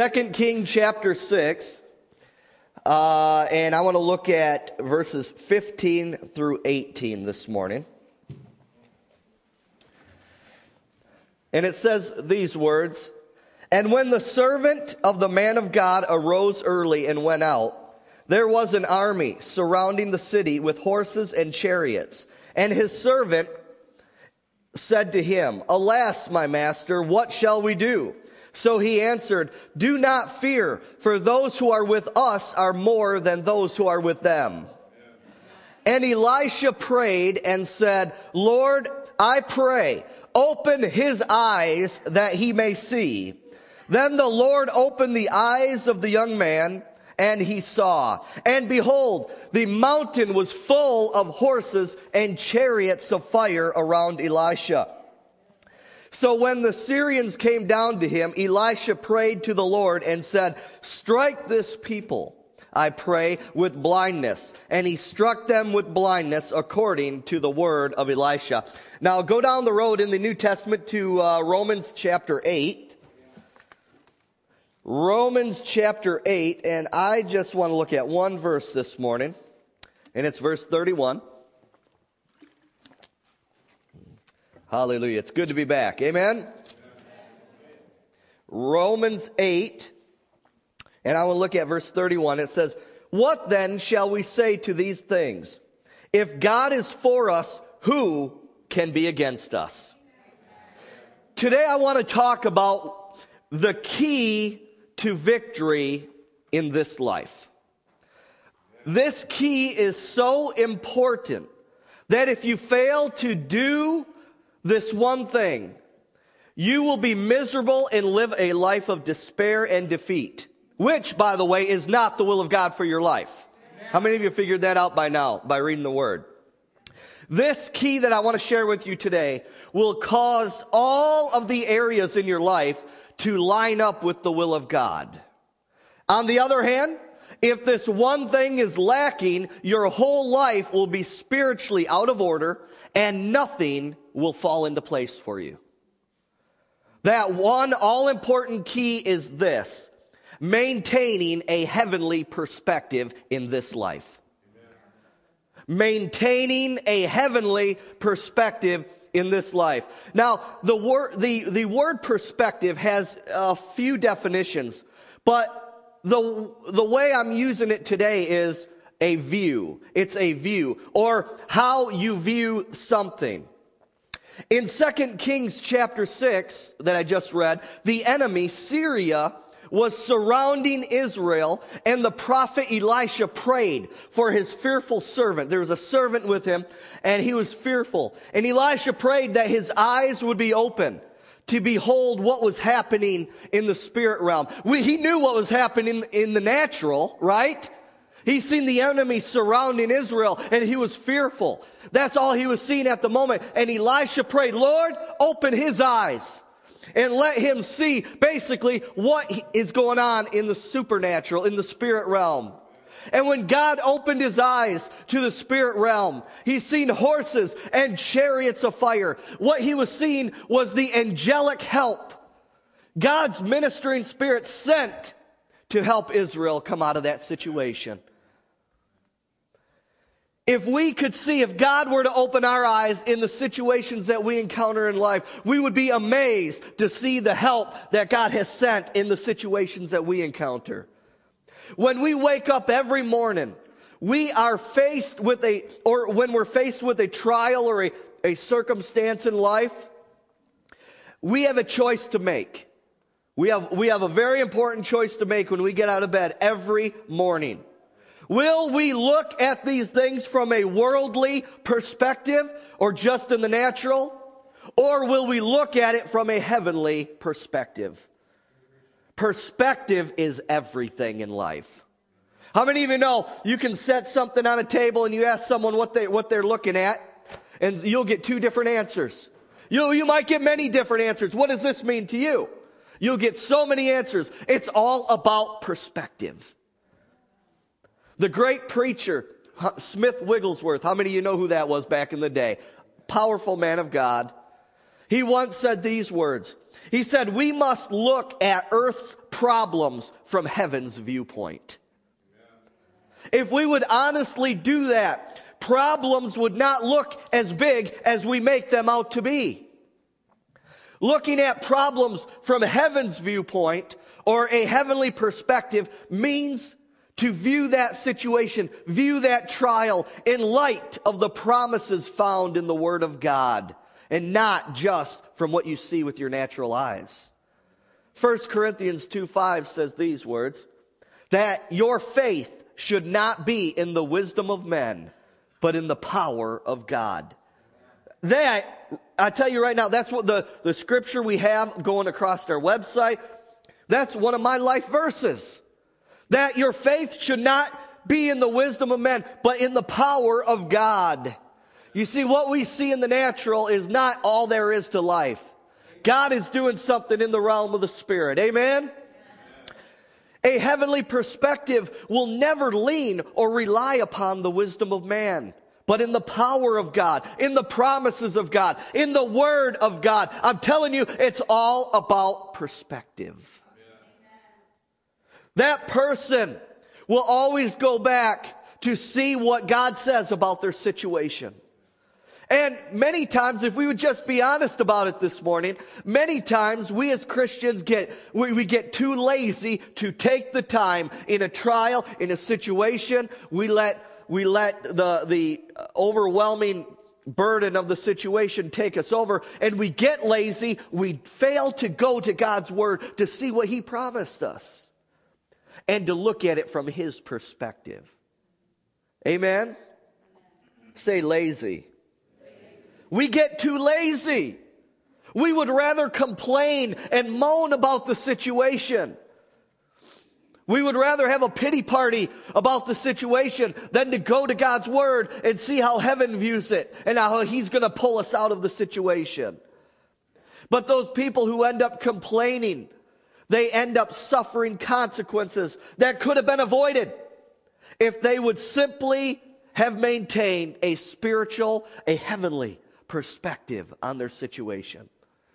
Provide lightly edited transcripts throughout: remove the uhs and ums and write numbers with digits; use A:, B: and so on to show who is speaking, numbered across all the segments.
A: 2 Kings chapter 6, and I want to look at verses 15 through 18 this morning. And it says these words, "And when the servant of the man of God arose early and went out, there was an army surrounding the city with horses and chariots. And his servant said to him, 'Alas, my master, what shall we do?' So he answered, 'Do not fear, for those who are with us are more than those who are with them.' And Elisha prayed and said, 'Lord, I pray, open his eyes that he may see.' Then the Lord opened the eyes of the young man, and he saw. And behold, the mountain was full of horses and chariots of fire around Elisha. So when the Syrians came down to him, Elisha prayed to the Lord and said, 'Strike this people, I pray, with blindness.' And he struck them with blindness according to the word of Elisha." Now go down the road in the New Testament to Romans chapter 8. Romans chapter 8, and I just want to look at one verse this morning, and it's verse 31. Hallelujah. It's good to be back. Amen? Romans 8, and I will look at verse 31. It says, "What then shall we say to these things? If God is for us, who can be against us?" Today I want to talk about the key to victory in this life. This key is so important that if you fail to do this one thing, you will be miserable and live a life of despair and defeat, which, by the way, is not the will of God for your life. How many of you figured that out by now, by reading the Word? This key that I want to share with you today will cause all of the areas in your life to line up with the will of God. On the other hand, if this one thing is lacking, your whole life will be spiritually out of order and nothing will fall into place for you. That one all-important key is this: maintaining a heavenly perspective in this life. Maintaining a heavenly perspective in this life. Now, the word perspective has a few definitions, but the way I'm using it today is a view. It's a view, or how you view something. In 2 Kings chapter 6 that I just read, the enemy, Syria, was surrounding Israel, and the prophet Elisha prayed for his fearful servant. There was a servant with him, and he was fearful. And Elisha prayed that his eyes would be open to behold what was happening in the spirit realm. He knew what was happening in the natural, right? He's seen the enemy surrounding Israel, and he was fearful. That's all he was seeing at the moment. And Elisha prayed, "Lord, open his eyes and let him see basically what is going on in the supernatural, in the spirit realm." And when God opened his eyes to the spirit realm, he's seen horses and chariots of fire. What he was seeing was the angelic help. God's ministering spirit sent to help Israel come out of that situation. If we could see, if God were to open our eyes in the situations that we encounter in life, we would be amazed to see the help that God has sent in the situations that we encounter. When we wake up every morning, we are faced with when we're faced with a trial or a circumstance in life, we have a choice to make. We have a very important choice to make when we get out of bed every morning. Will we look at these things from a worldly perspective or just in the natural? Or will we look at it from a heavenly perspective? Perspective is everything in life. How many of you know you can set something on a table and you ask someone what they're looking at, and you'll get two different answers. You might get many different answers. What does this mean to you? You'll get so many answers. It's all about perspective. The great preacher, Smith Wigglesworth, how many of you know who that was back in the day? Powerful man of God. He once said these words: He said, we must look at earth's problems from heaven's viewpoint. If we would honestly do that, problems would not look as big as we make them out to be. Looking at problems from heaven's viewpoint or a heavenly perspective means to view that situation, view that trial in light of the promises found in the Word of God, and not just from what you see with your natural eyes. 1 Corinthians 2:5 says these words, that your faith should not be in the wisdom of men, but in the power of God. That, I tell you right now, that's what the scripture we have going across our website, that's one of my life verses. That your faith should not be in the wisdom of men, but in the power of God. You see, what we see in the natural is not all there is to life. God is doing something in the realm of the Spirit. Amen? A heavenly perspective will never lean or rely upon the wisdom of man, but in the power of God, in the promises of God, in the Word of God. I'm telling you, it's all about perspective. That person will always go back to see what God says about their situation. And many times, if we would just be honest about it this morning, many times we as Christians we get too lazy to take the time in a trial, in a situation. We let the overwhelming burden of the situation take us over, and we get lazy. We fail to go to God's Word to see what He promised us and to look at it from His perspective. Amen? Say lazy. We get too lazy. We would rather complain and moan about the situation. We would rather have a pity party about the situation than to go to God's Word and see how heaven views it and how He's going to pull us out of the situation. But those people who end up complaining, they end up suffering consequences that could have been avoided if they would simply have maintained a spiritual, a heavenly perspective on their situation.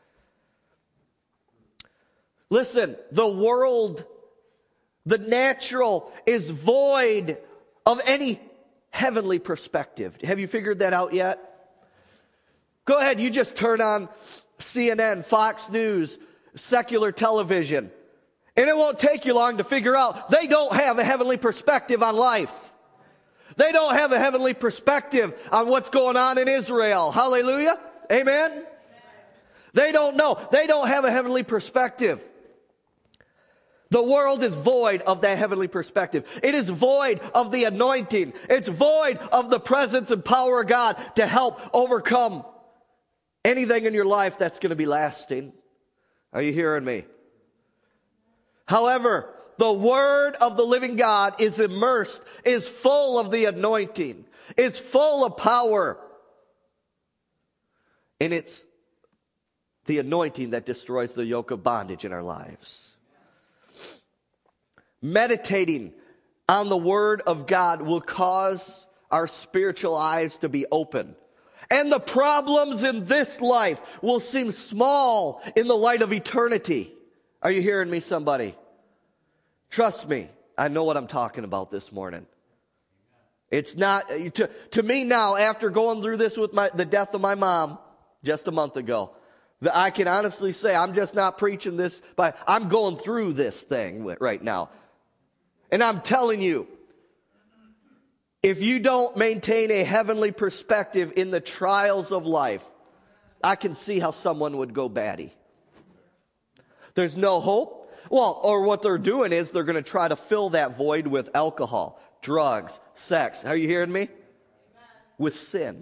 A: Listen, the world, the natural, is void of any heavenly perspective. Have you figured that out yet? Go ahead, you just turn on CNN, Fox News, secular television, and it won't take you long to figure out they don't have a heavenly perspective on life. They don't have a heavenly perspective on what's going on in Israel. Hallelujah. Amen. They don't know. They don't have a heavenly perspective. The world is void of that heavenly perspective. It is void of the anointing. It's void of the presence and power of God to help overcome anything in your life that's going to be lasting. Are you hearing me? However, the Word of the living God is immersed, is full of the anointing, is full of power. And it's the anointing that destroys the yoke of bondage in our lives. Meditating on the Word of God will cause our spiritual eyes to be open. And the problems in this life will seem small in the light of eternity. Are you hearing me, somebody? Trust me, I know what I'm talking about this morning. It's not, to me now, after going through this with the death of my mom just a month ago, I can honestly say I'm just not preaching this, but I'm going through this thing right now. And I'm telling you, if you don't maintain a heavenly perspective in the trials of life, I can see how someone would go batty. There's no hope. Well, or what they're doing is they're going to try to fill that void with alcohol, drugs, sex. Are you hearing me? With sin.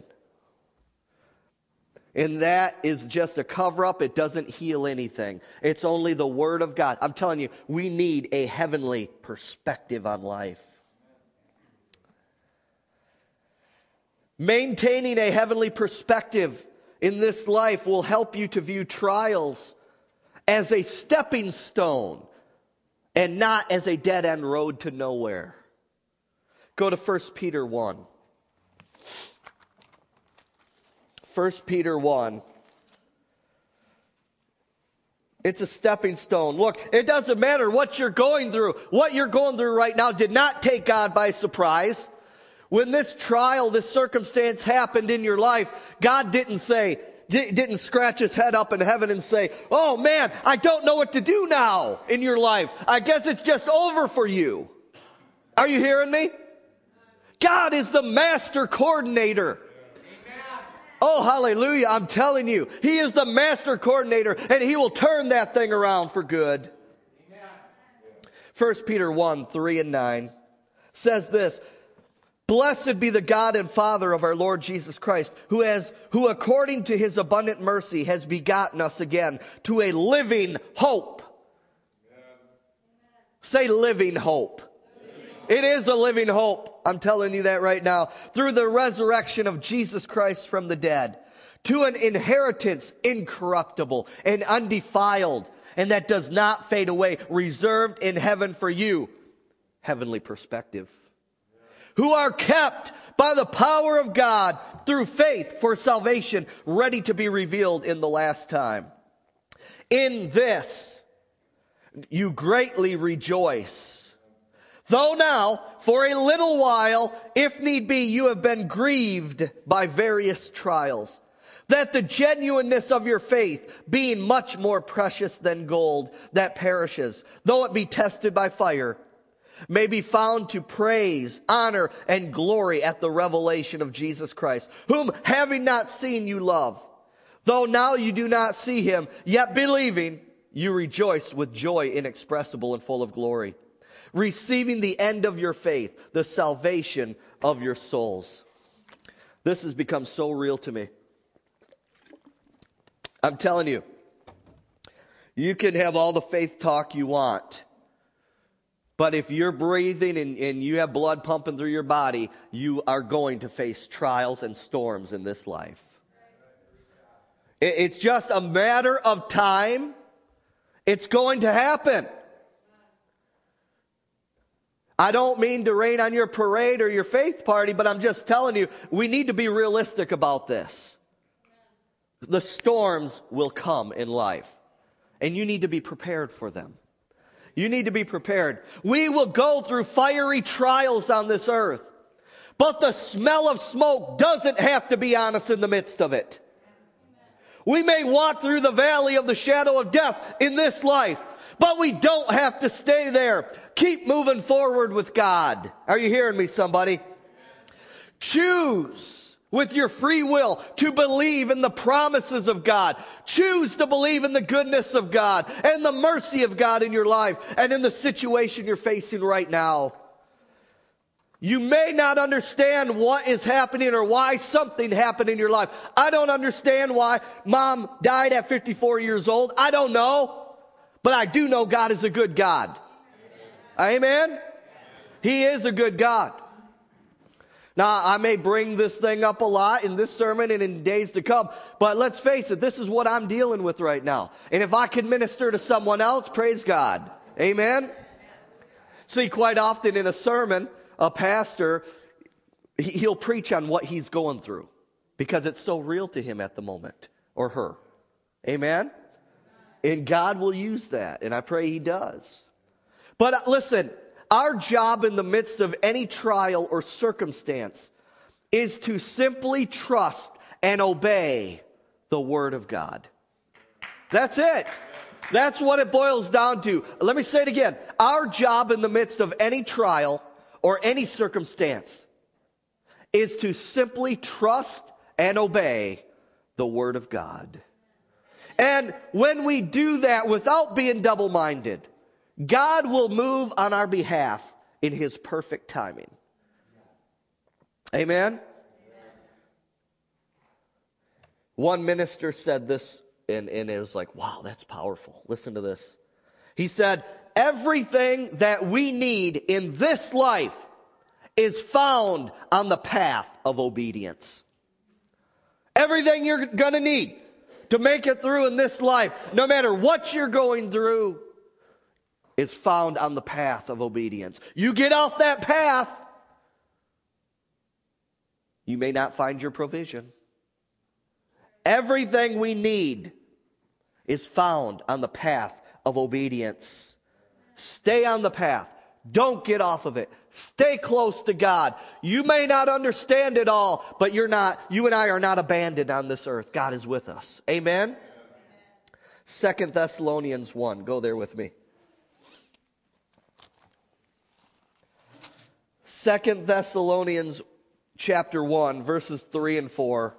A: And that is just a cover-up. It doesn't heal anything. It's only the Word of God. I'm telling you, we need a heavenly perspective on life. Maintaining a heavenly perspective in this life will help you to view trials as a stepping stone and not as a dead-end road to nowhere. Go to 1 Peter 1. 1 Peter 1. It's a stepping stone. Look, it doesn't matter what you're going through. What you're going through right now did not take God by surprise. When this trial, this circumstance happened in your life, God didn't scratch his head up in heaven and say, oh man, I don't know what to do now in your life. I guess it's just over for you. Are you hearing me? God is the master coordinator. Oh, hallelujah. I'm telling you, he is the master coordinator, and he will turn that thing around for good. 1 Peter 1, 3 and 9 says this, blessed be the God and Father of our Lord Jesus Christ, who according to his abundant mercy has begotten us again to a living hope. Say living hope. It is a living hope. I'm telling you that right now. Through the resurrection of Jesus Christ from the dead, to an inheritance incorruptible and undefiled, and that does not fade away, reserved in heaven for you. Heavenly perspective. Who are kept by the power of God through faith for salvation, ready to be revealed in the last time. In this you greatly rejoice. Though now, for a little while, if need be, you have been grieved by various trials, that the genuineness of your faith, being much more precious than gold that perishes, though it be tested by fire, may be found to praise, honor, and glory at the revelation of Jesus Christ, whom having not seen you love. Though now you do not see him, yet believing, you rejoice with joy inexpressible and full of glory, receiving the end of your faith, the salvation of your souls. This has become so real to me. I'm telling you, you can have all the faith talk you want, but if you're breathing and you have blood pumping through your body, you are going to face trials and storms in this life. It's just a matter of time. It's going to happen. I don't mean to rain on your parade or your faith party, but I'm just telling you, we need to be realistic about this. The storms will come in life, and you need to be prepared for them. You need to be prepared. We will go through fiery trials on this earth, but the smell of smoke doesn't have to be on us in the midst of it. We may walk through the valley of the shadow of death in this life, but we don't have to stay there. Keep moving forward with God. Are you hearing me, somebody? Choose with your free will to believe in the promises of God. Choose to believe in the goodness of God and the mercy of God in your life and in the situation you're facing right now. You may not understand what is happening or why something happened in your life. I don't understand why mom died at 54 years old. I don't know. But I do know God is a good God. Amen? He is a good God. Now, I may bring this thing up a lot in this sermon and in days to come, but let's face it, this is what I'm dealing with right now. And if I can minister to someone else, praise God. Amen? See, quite often in a sermon, a pastor, he'll preach on what he's going through because it's so real to him at the moment, or her. Amen? And God will use that, and I pray he does. But listen, our job in the midst of any trial or circumstance is to simply trust and obey the Word of God. That's it. That's what it boils down to. Let me say it again. Our job in the midst of any trial or any circumstance is to simply trust and obey the Word of God. And when we do that without being double-minded, God will move on our behalf in his perfect timing. Amen? One minister said this, and it was like, wow, that's powerful. Listen to this. He said, everything that we need in this life is found on the path of obedience. Everything you're going to need to make it through in this life, no matter what you're going through, is found on the path of obedience. You get off that path, you may not find your provision. Everything we need is found on the path of obedience. Stay on the path. Don't get off of it. Stay close to God. You may not understand it all, but you and I are not abandoned on this earth. God is with us. Amen? 2 Thessalonians 1. Go there with me. 2 Thessalonians chapter 1, verses 3 and 4.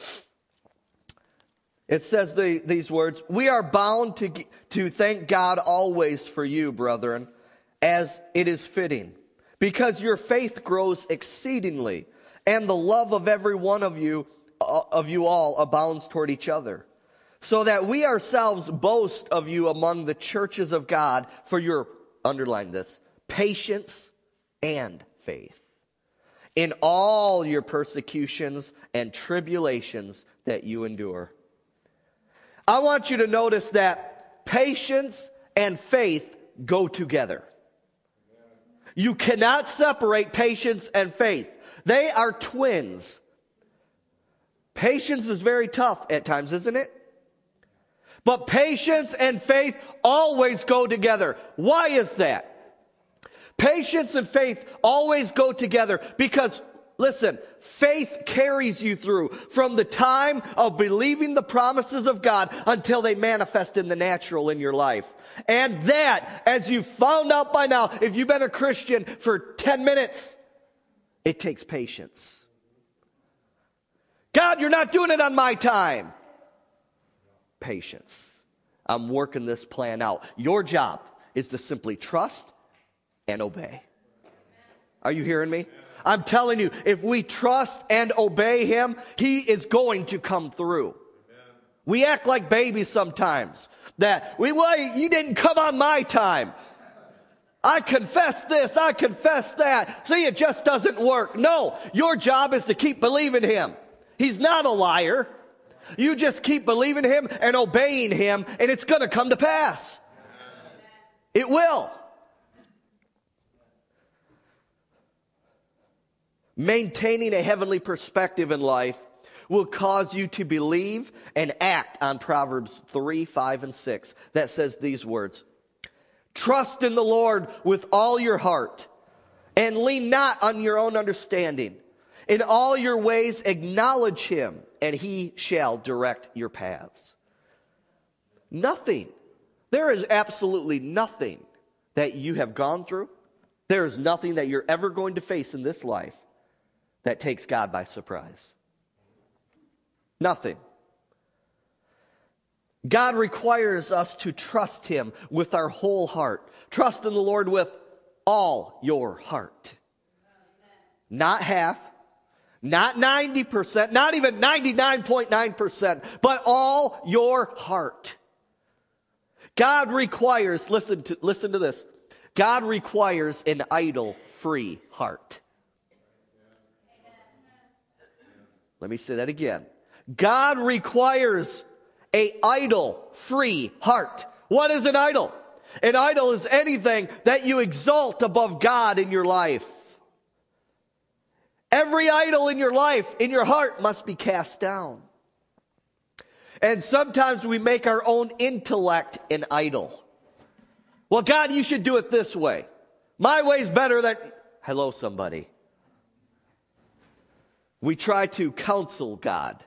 A: It says these words, "We are bound to thank God always for you, brethren, as it is fitting, because your faith grows exceedingly, and the love of every one of you all abounds toward each other, so that we ourselves boast of you among the churches of God for your," underline this, "patience and faith in all your persecutions and tribulations that you endure." I want you to notice that patience and faith go together. You cannot separate patience and faith. They are twins. Patience is very tough at times, isn't it? But patience and faith always go together. Why is that? Patience and faith always go together because, listen, faith carries you through from the time of believing the promises of God until they manifest in the natural in your life. And that, as you've found out by now, if you've been a Christian for 10 minutes, it takes patience. God, you're not doing it on my time. Patience. I'm working this plan out. Your job is to simply trust and obey. Are you hearing me? I'm telling you, if we trust and obey Him, He is going to come through. We act like babies sometimes. You didn't come on my time. I confess this, I confess that. See, it just doesn't work. No, your job is to keep believing Him. He's not a liar. You just keep believing Him and obeying Him, and it's going to come to pass. It will. Maintaining a heavenly perspective in life will cause you to believe and act on Proverbs 3, 5, and 6 that says these words. "Trust in the Lord with all your heart and lean not on your own understanding. In all your ways acknowledge Him, and He shall direct your paths." Nothing. There is absolutely nothing that you have gone through. There is nothing that you're ever going to face in this life that takes God by surprise. Nothing. God requires us to trust Him with our whole heart. Trust in the Lord with all your heart. Not half, not 90%, not even 99.9%, but all your heart. God requires, listen to this, God requires an idol-free heart. Let me say that again. God requires an idol-free heart. What is an idol? An idol is anything that you exalt above God in your life. Every idol in your life, in your heart, must be cast down. And sometimes we make our own intellect an idol. Well, God, you should do it this way. My way's better than... Hello, somebody. We try to counsel God.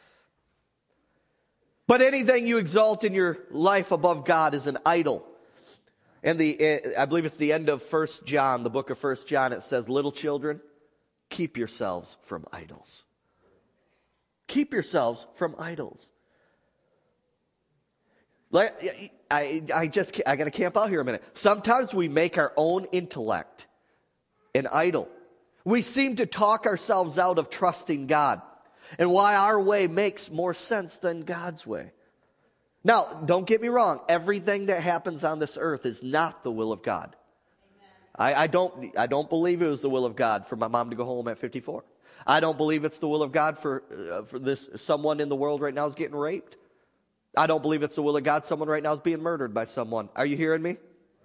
A: But anything you exalt in your life above God is an idol. And I believe it's the end of 1 John, the book of 1 John, it says, "Little children, keep yourselves from idols." Keep yourselves from idols. I got to camp out here a minute. Sometimes we make our own intellect an idol. We seem to talk ourselves out of trusting God and why our way makes more sense than God's way. Now, don't get me wrong. Everything that happens on this earth is not the will of God. I don't believe it was the will of God for my mom to go home at 54. I don't believe it's the will of God for someone in the world right now is getting raped. I don't believe it's the will of God someone right now is being murdered by someone. Are you hearing me?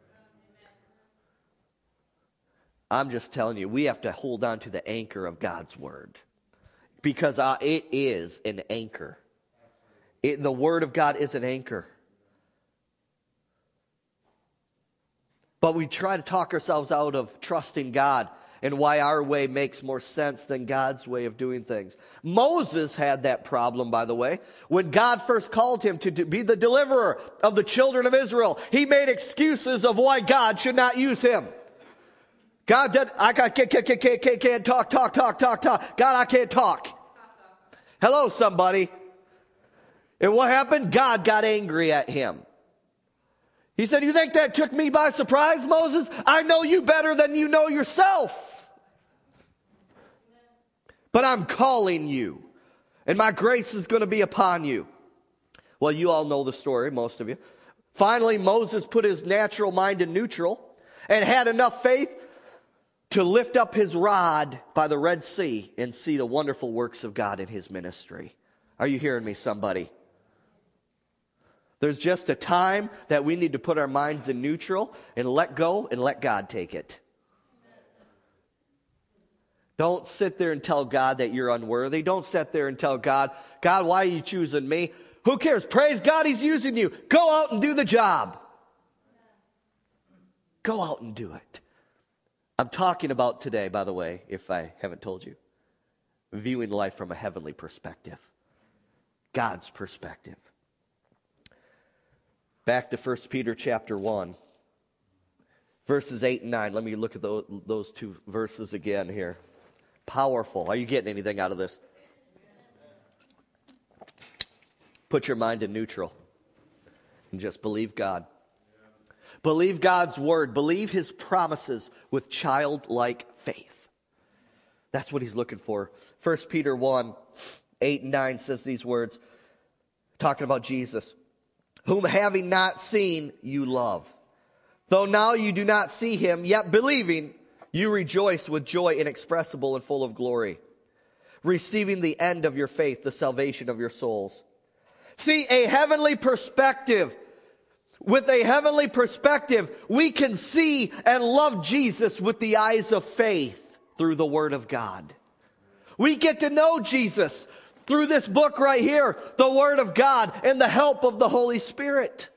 A: I'm just telling you, we have to hold on to the anchor of God's word. Because it is an anchor. The word of God is an anchor. But we try to talk ourselves out of trusting God and why our way makes more sense than God's way of doing things. Moses had that problem, by the way. When God first called him to be the deliverer of the children of Israel, he made excuses of why God should not use him. God, can't talk. God, I can't talk. Hello, somebody. And what happened? God got angry at him. He said, you think that took me by surprise, Moses? I know you better than you know yourself. But I'm calling you, and my grace is going to be upon you. Well, you all know the story, most of you. Finally, Moses put his natural mind in neutral and had enough faith to lift up his rod by the Red Sea and see the wonderful works of God in his ministry. Are you hearing me, somebody? There's just a time that we need to put our minds in neutral and let go and let God take it. Don't sit there and tell God that you're unworthy. Don't sit there and tell God, God, why are you choosing me? Who cares? Praise God, he's using you. Go out and do the job. Go out and do it. I'm talking about today, by the way, if I haven't told you, viewing life from a heavenly perspective. God's perspective. Back to 1 Peter chapter 1, verses 8 and 9. Let me look at those two verses again here. Powerful. Are you getting anything out of this? Put your mind in neutral and just believe God. Believe God's word. Believe his promises with childlike faith. That's what he's looking for. 1 Peter 1, 8 and 9 says these words, talking about Jesus, whom having not seen, you love. Though now you do not see him, yet believing, you rejoice with joy inexpressible and full of glory, receiving the end of your faith, the salvation of your souls. See, a heavenly perspective. With a heavenly perspective, we can see and love Jesus with the eyes of faith through the Word of God. We get to know Jesus through this book right here, the Word of God, and the help of the Holy Spirit.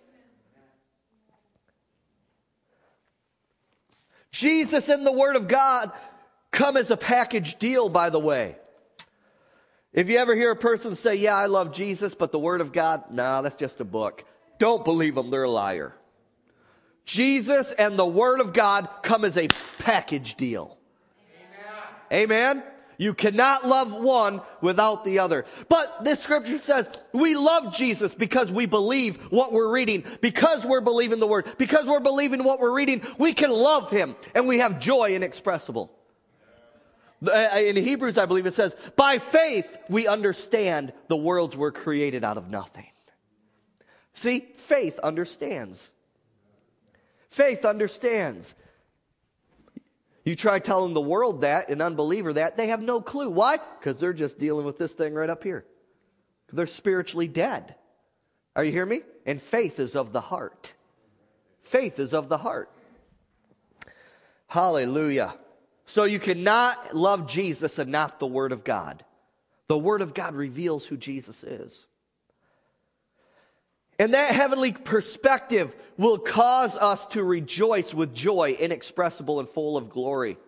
A: Jesus and the Word of God come as a package deal, by the way. If you ever hear a person say, yeah, I love Jesus, but the Word of God, no, that's just a book. Don't believe them, they're a liar. Jesus and the Word of God come as a package deal. Amen? You cannot love one without the other. But this scripture says we love Jesus because we believe what we're reading. Because we're believing the Word. Because we're believing what we're reading, we can love him. And we have joy inexpressible. In Hebrews, I believe it says, by faith we understand the worlds were created out of nothing. See, faith understands. Faith understands. You try telling the world that, an unbeliever that, they have no clue. Why? Because they're just dealing with this thing right up here. They're spiritually dead. Are you hearing me? And faith is of the heart. Faith is of the heart. Hallelujah. So you cannot love Jesus and not the Word of God. The Word of God reveals who Jesus is. And that heavenly perspective will cause us to rejoice with joy inexpressible and full of glory.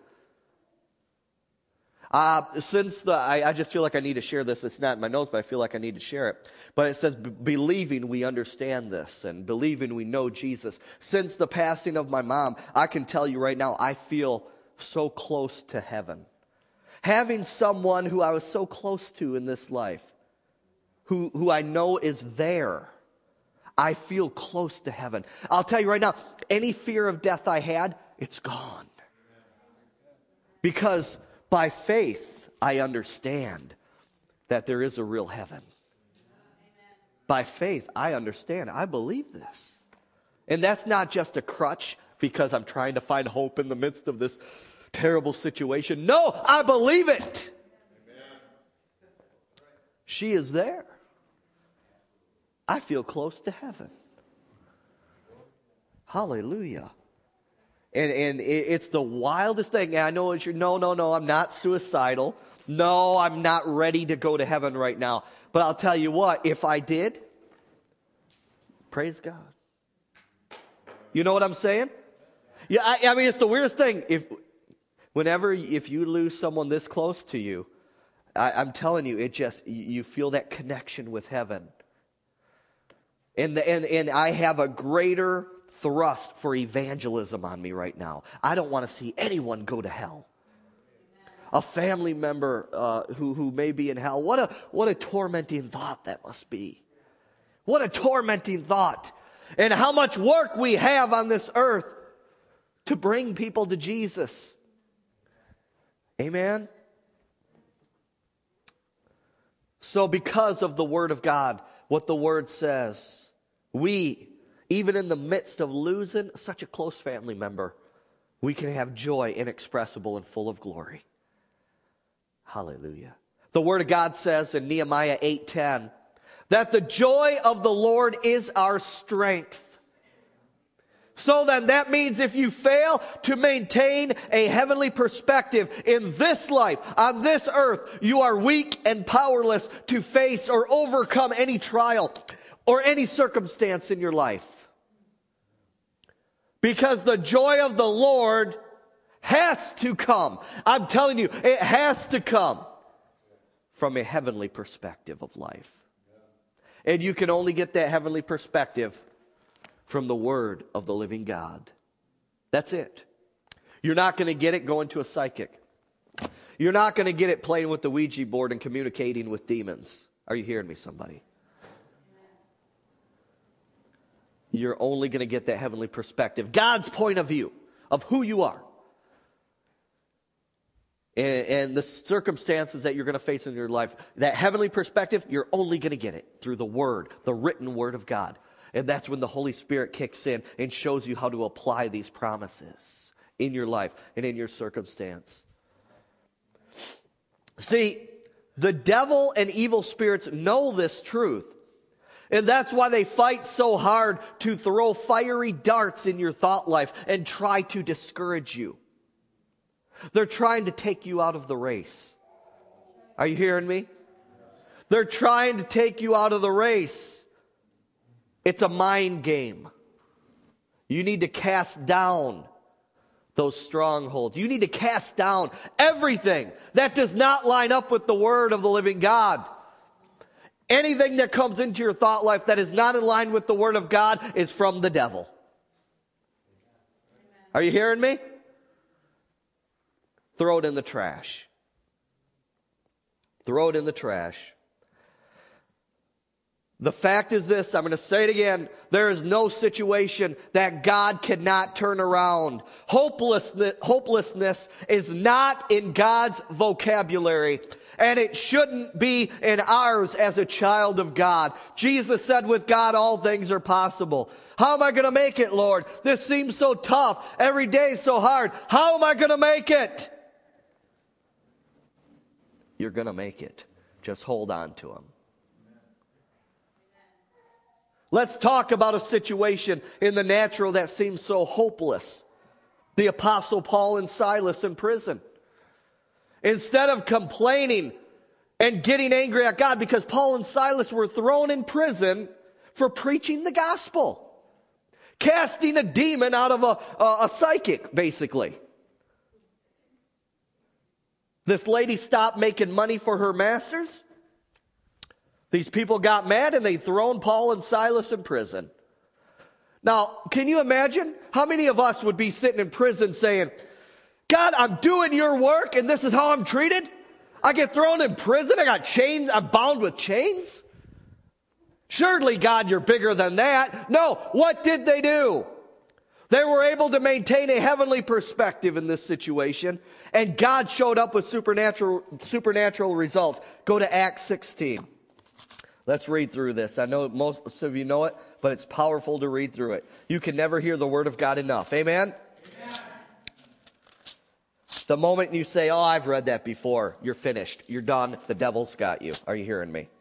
A: I just feel like I need to share this. It's not in my notes, but I feel like I need to share it. But it says, believing we understand this and believing we know Jesus. Since the passing of my mom, I can tell you right now, I feel so close to heaven. Having someone who I was so close to in this life, who I know is there, I feel close to heaven. I'll tell you right now, any fear of death I had, it's gone. Because by faith, I understand that there is a real heaven. By faith, I understand. I believe this. And that's not just a crutch because I'm trying to find hope in the midst of this terrible situation. No, I believe it. She is there. I feel close to heaven. Hallelujah. And it's the wildest thing. And I know it's no, I'm not suicidal. No, I'm not ready to go to heaven right now. But I'll tell you what, if I did, praise God. You know what I'm saying? Yeah, I mean, it's the weirdest thing. If you lose someone this close to you, I'm telling you, you feel that connection with heaven. And I have a greater thrust for evangelism on me right now. I don't want to see anyone go to hell. A family member who may be in hell. What a tormenting thought that must be. What a tormenting thought. And how much work we have on this earth to bring people to Jesus. Amen? So because of the Word of God, what the Word says, we, even in the midst of losing such a close family member, we can have joy inexpressible and full of glory. Hallelujah. The Word of God says in Nehemiah 8:10 that the joy of the Lord is our strength. So then that means if you fail to maintain a heavenly perspective in this life, on this earth, you are weak and powerless to face or overcome any trial or any circumstance in your life. Because the joy of the Lord has to come. I'm telling you, it has to come from a heavenly perspective of life. And you can only get that heavenly perspective from the Word of the living God. That's it. You're not going to get it going to a psychic. You're not going to get it playing with the Ouija board and communicating with demons. Are you hearing me, somebody? You're only going to get that heavenly perspective. God's point of view of who you are. And the circumstances that you're going to face in your life. That heavenly perspective, you're only going to get it through the Word, the written Word of God. And that's when the Holy Spirit kicks in and shows you how to apply these promises in your life and in your circumstance. See, the devil and evil spirits know this truth. And that's why they fight so hard to throw fiery darts in your thought life and try to discourage you. They're trying to take you out of the race. Are you hearing me? They're trying to take you out of the race. It's a mind game. You need to cast down those strongholds. You need to cast down everything that does not line up with the Word of the living God. Anything that comes into your thought life that is not in line with the Word of God is from the devil. Are you hearing me? Throw it in the trash. Throw it in the trash. The fact is this, I'm going to say it again, there is no situation that God cannot turn around. Hopelessness is not in God's vocabulary, and it shouldn't be in ours as a child of God. Jesus said with God all things are possible. How am I going to make it, Lord? This seems so tough. Every day is so hard. How am I going to make it? You're going to make it. Just hold on to Him. Let's talk about a situation in the natural that seems so hopeless. The Apostle Paul and Silas in prison. Instead of complaining and getting angry at God because Paul and Silas were thrown in prison for preaching the gospel. Casting a demon out of a psychic, basically. This lady stopped making money for her masters. These people got mad and they thrown Paul and Silas in prison. Now, can you imagine how many of us would be sitting in prison saying, God, I'm doing your work and this is how I'm treated? I get thrown in prison, I got chains, I'm bound with chains? Surely, God, you're bigger than that. No, what did they do? They were able to maintain a heavenly perspective in this situation, and God showed up with supernatural results. Go to Acts 16. Let's read through this. I know most of you know it, but it's powerful to read through it. You can never hear the Word of God enough. Amen? Amen. The moment you say, oh, I've read that before, you're finished. You're done. The devil's got you. Are you hearing me?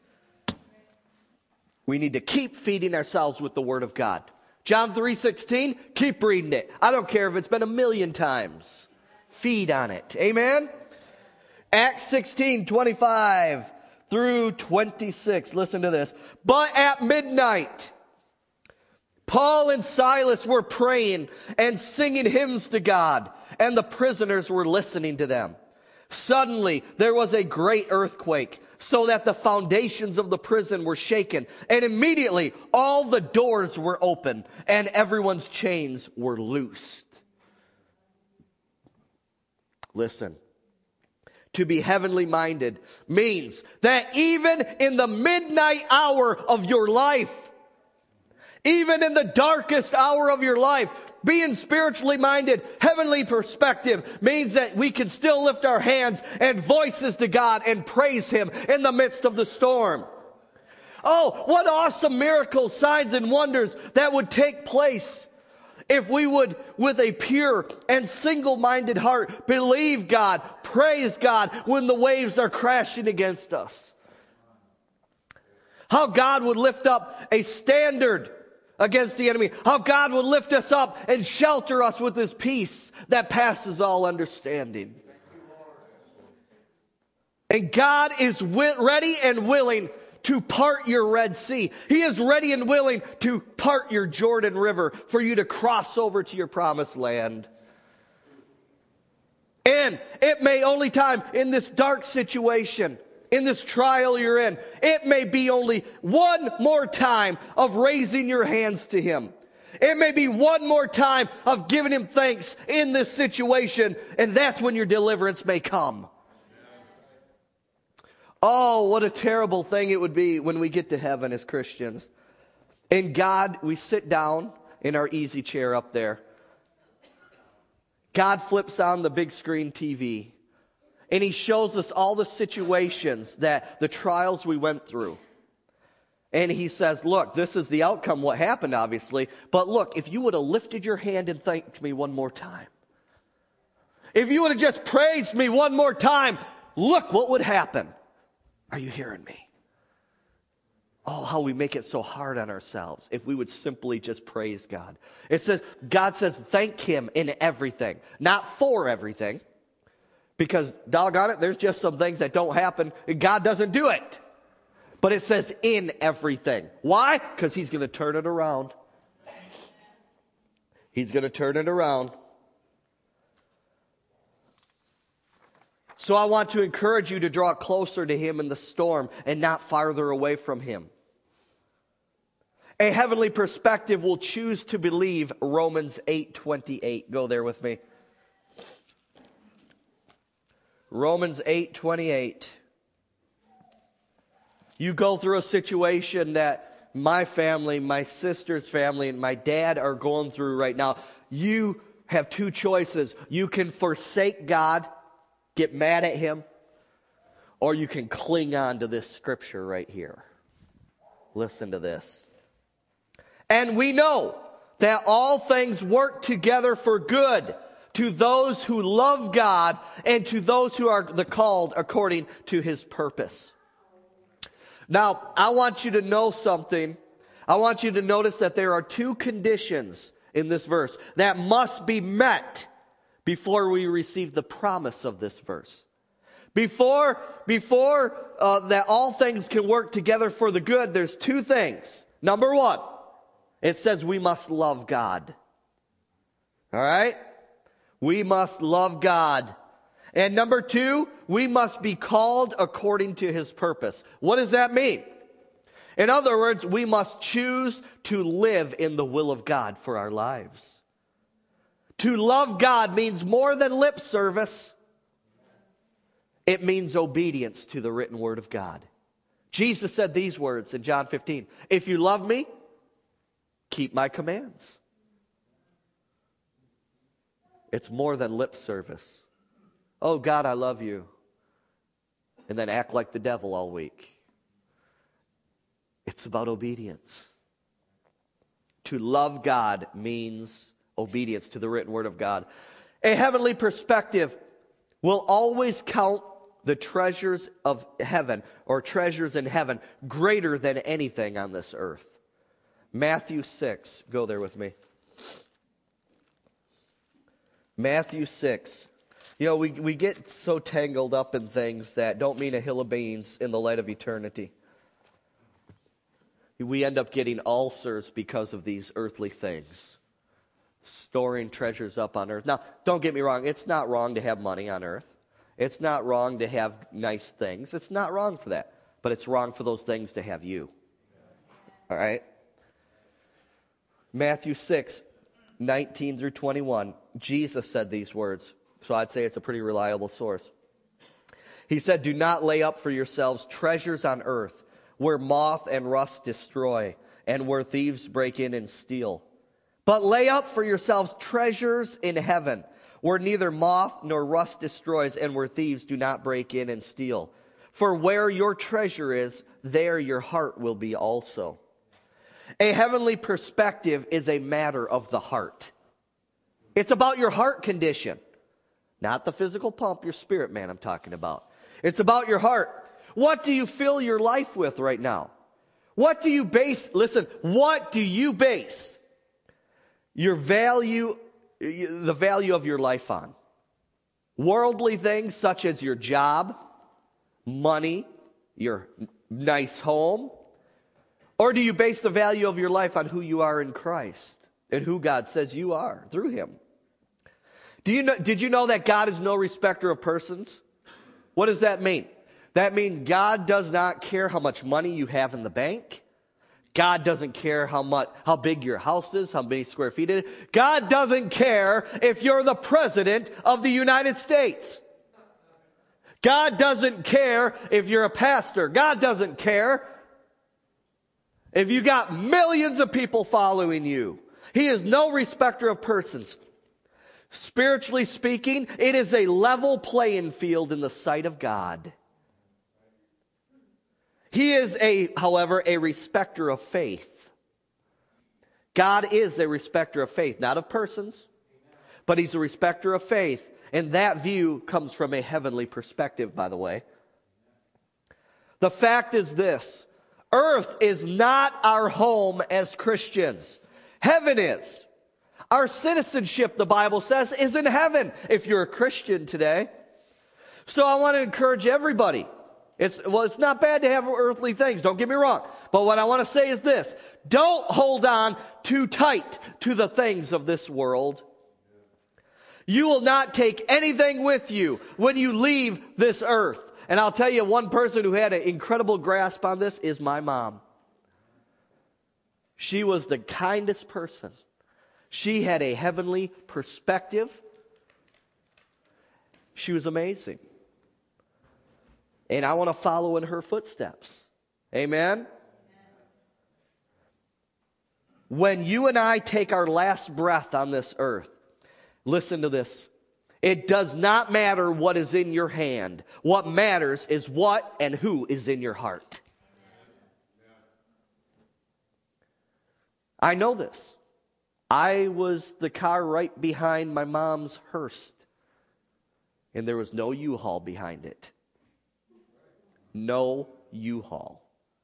A: We need to keep feeding ourselves with the Word of God. John 3:16, keep reading it. I don't care if it's been 1,000,000 times. Feed on it. Amen? Acts 16:25 through 26. Listen to this. But at midnight, Paul and Silas were praying and singing hymns to God, and the prisoners were listening to them. Suddenly, there was a great earthquake, so that the foundations of the prison were shaken, and immediately all the doors were open, and everyone's chains were loosed. Listen, to be heavenly minded means that even in the midnight hour of your life, even in the darkest hour of your life, being spiritually minded, heavenly perspective means that we can still lift our hands and voices to God and praise Him in the midst of the storm. Oh, what awesome miracles, signs, and wonders that would take place if we would, with a pure and single-minded heart, believe God, praise God when the waves are crashing against us. How God would lift up a standard against the enemy. How God would lift us up and shelter us with His peace that passes all understanding. And God is ready and willing to part your Red Sea. He is ready and willing to part your Jordan River for you to cross over to your promised land. And it may only time in this dark situation, in this trial you're in, it may be only one more time of raising your hands to Him. It may be one more time of giving Him thanks in this situation, and that's when your deliverance may come. Oh, what a terrible thing it would be when we get to heaven as Christians. And God, we sit down in our easy chair up there. God flips on the big screen TV. And He shows us all the situations, the trials we went through. And He says, look, this is the outcome, what happened obviously. But look, if you would have lifted your hand and thanked me one more time. If you would have just praised me one more time, look what would happen. Are you hearing me? Oh, how we make it so hard on ourselves if we would simply just praise God. It says, God says, thank Him in everything, not for everything. Because, doggone it, there's just some things that don't happen, and God doesn't do it. But it says in everything. Why? Because He's going to turn it around. He's going to turn it around. So I want to encourage you to draw closer to Him in the storm and not farther away from Him. A heavenly perspective will choose to believe Romans 8:28. Go there with me. Romans 8:28. You go through a situation that my family, my sister's family, and my dad are going through right now. You have two choices. You can forsake God, get mad at Him, or you can cling on to this scripture right here. Listen to this. And we know that all things work together for good to those who love God and to those who are the called according to His purpose. Now, I want you to know something. I want you to notice that there are two conditions in this verse that must be met before we receive the promise of this verse. Before that all things can work together for the good, there's two things. Number one, it says we must love God. All right? We must love God. And number two, we must be called according to His purpose. What does that mean? In other words, we must choose to live in the will of God for our lives. To love God means more than lip service. It means obedience to the written word of God. Jesus said these words in John 15. If you love me, keep my commands. It's more than lip service. Oh, God, I love you. And then act like the devil all week. It's about obedience. To love God means obedience to the written word of God. A heavenly perspective will always count the treasures of heaven or treasures in heaven greater than anything on this earth. Matthew 6. Go there with me. Matthew 6. You know, we get so tangled up in things that don't mean a hill of beans in the light of eternity. We end up getting ulcers because of these earthly things. Storing treasures up on earth. Now, don't get me wrong. It's not wrong to have money on earth. It's not wrong to have nice things. It's not wrong for that. But it's wrong for those things to have you. All right? Matthew 6, 19 through 21. Jesus said these words. So I'd say it's a pretty reliable source. He said, "Do not lay up for yourselves treasures on earth, where moth and rust destroy, and where thieves break in and steal. But lay up for yourselves treasures in heaven, where neither moth nor rust destroys, and where thieves do not break in and steal. For where your treasure is, there your heart will be also." A heavenly perspective is a matter of the heart. It's about your heart condition. Not the physical pump, your spirit man I'm talking about. It's about your heart. What do you fill your life with right now? What do you base, listen, what do you base your value, the value of your life on? Worldly things such as your job, money, your nice home? Or do you base the value of your life on who you are in Christ and who God says you are through Him? Did you know that God is no respecter of persons? What does that mean? That means God does not care how much money you have in the bank. God doesn't care how big your house is, how many square feet it is. God doesn't care if you're the president of the United States. God doesn't care if you're a pastor. God doesn't care if you got millions of people following you. He is no respecter of persons. Spiritually speaking, it is a level playing field in the sight of God. He is, however, a respecter of faith. God is a respecter of faith, not of persons, but He's a respecter of faith. And that view comes from a heavenly perspective, by the way. The fact is this: earth is not our home as Christians. Heaven is. Our citizenship, the Bible says, is in heaven if you're a Christian today. So I want to encourage everybody. It's not bad to have earthly things, don't get me wrong. But what I want to say is this: don't hold on too tight to the things of this world. You will not take anything with you when you leave this earth. And I'll tell you, one person who had an incredible grasp on this is my mom. She was the kindest person. She had a heavenly perspective. She was amazing. And I want to follow in her footsteps. Amen? When you and I take our last breath on this earth, listen to this. It does not matter what is in your hand. What matters is what and who is in your heart. I know this. I was the car right behind my mom's hearse, and there was no U-Haul behind it. No U-Haul.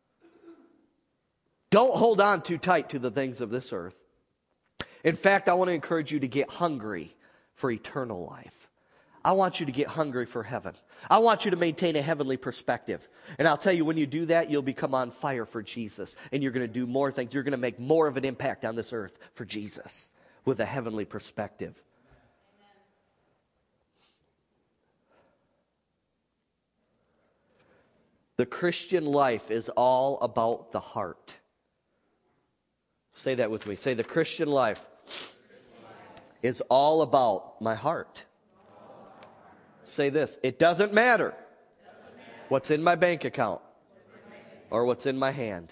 A: Don't hold on too tight to the things of this earth. In fact, I want to encourage you to get hungry for eternal life. I want you to get hungry for heaven. I want you to maintain a heavenly perspective. And I'll tell you, when you do that, you'll become on fire for Jesus. And you're going to do more things. You're going to make more of an impact on this earth for Jesus with a heavenly perspective. The Christian life is all about the heart. Say that with me. Say, the Christian life is all about my heart. Say this: it doesn't matter what's in my bank account or what's in my hand.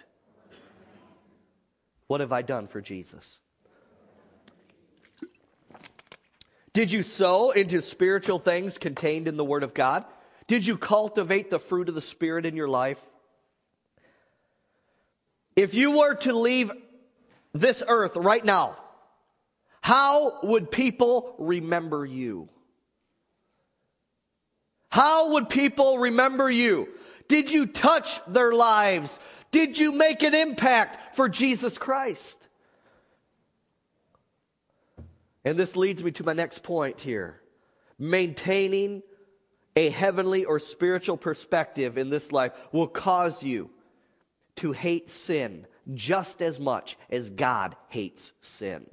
A: What have I done for Jesus? Did you sow into spiritual things contained in the Word of God? Did you cultivate the fruit of the Spirit in your life? If you were to leave this earth right now, how would people remember you? How would people remember you? Did you touch their lives? Did you make an impact for Jesus Christ? And this leads me to my next point here. Maintaining a heavenly or spiritual perspective in this life will cause you to hate sin just as much as God hates sin.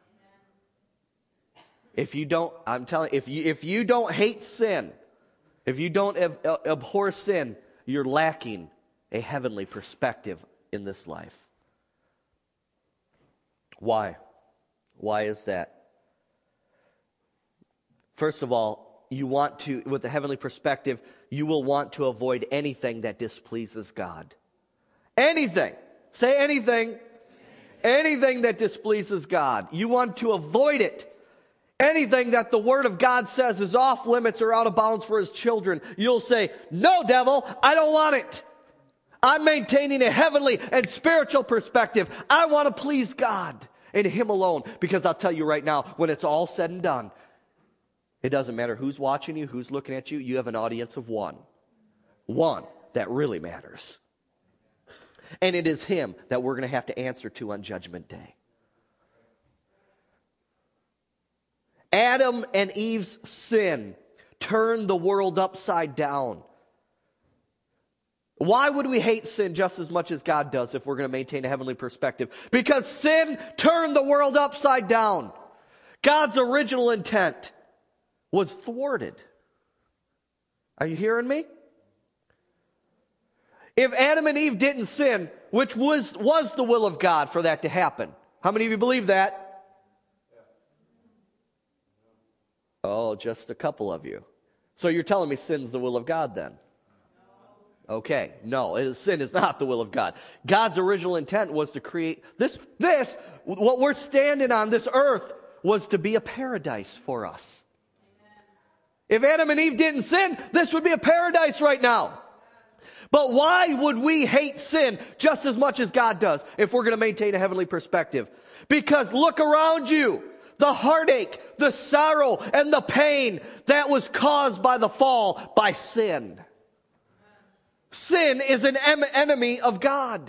A: If you don't, I'm telling you, if you don't hate sin, if you don't abhor sin, you're lacking a heavenly perspective in this life. Why? Why is that? First of all, you want to, with the heavenly perspective, you will want to avoid anything that displeases God. Anything. Say anything. Anything that displeases God. You want to avoid it. Anything that the Word of God says is off limits or out of bounds for His children, you'll say, no, devil, I don't want it. I'm maintaining a heavenly and spiritual perspective. I want to please God and Him alone. Because I'll tell you right now, when it's all said and done, it doesn't matter who's watching you, who's looking at you. You have an audience of one. One that really matters. And it is Him that we're going to have to answer to on Judgment Day. Adam and Eve's sin turned the world upside down. Why would we hate sin just as much as God does if we're going to maintain a heavenly perspective? Because sin turned the world upside down. God's original intent was thwarted. Are you hearing me? If Adam and Eve didn't sin, which was the will of God for that to happen. How many of you believe that? Oh, just a couple of you. So you're telling me sin's the will of God then? Okay, no, sin is not the will of God. God's original intent was to create this, what we're standing on, this earth, was to be a paradise for us. If Adam and Eve didn't sin, this would be a paradise right now. But why would we hate sin just as much as God does if we're going to maintain a heavenly perspective? Because look around you. The heartache, the sorrow, and the pain that was caused by the fall, by sin. Sin is an enemy of God.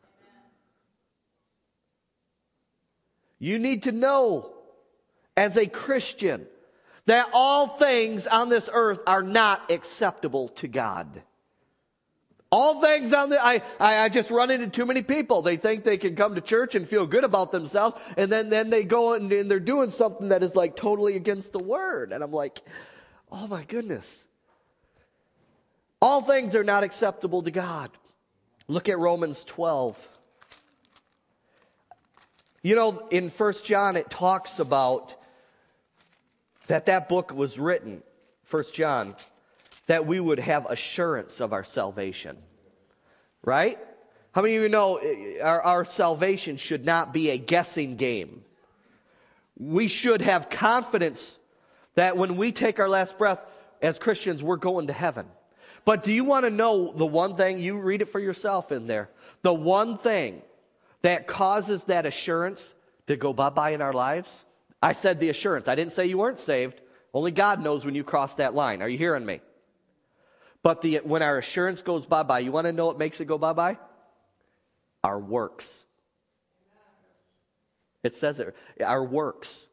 A: You need to know, as a Christian, that all things on this earth are not acceptable to God. All things on the, I just run into too many people. They think they can come to church and feel good about themselves, and then they go and they're doing something that is like totally against the Word. And I'm like, oh my goodness. All things are not acceptable to God. Look at Romans 12. You know, in 1 John it talks about that book was written, 1 John, that we would have assurance of our salvation. Right? How many of you know our salvation should not be a guessing game? We should have confidence that when we take our last breath as Christians, we're going to heaven. But do you want to know the one thing? You read it for yourself in there. The one thing that causes that assurance to go bye-bye in our lives? I said the assurance. I didn't say you weren't saved. Only God knows when you cross that line. Are you hearing me? But when our assurance goes bye-bye, you want to know what makes it go bye-bye? Our works. It says it. Our works.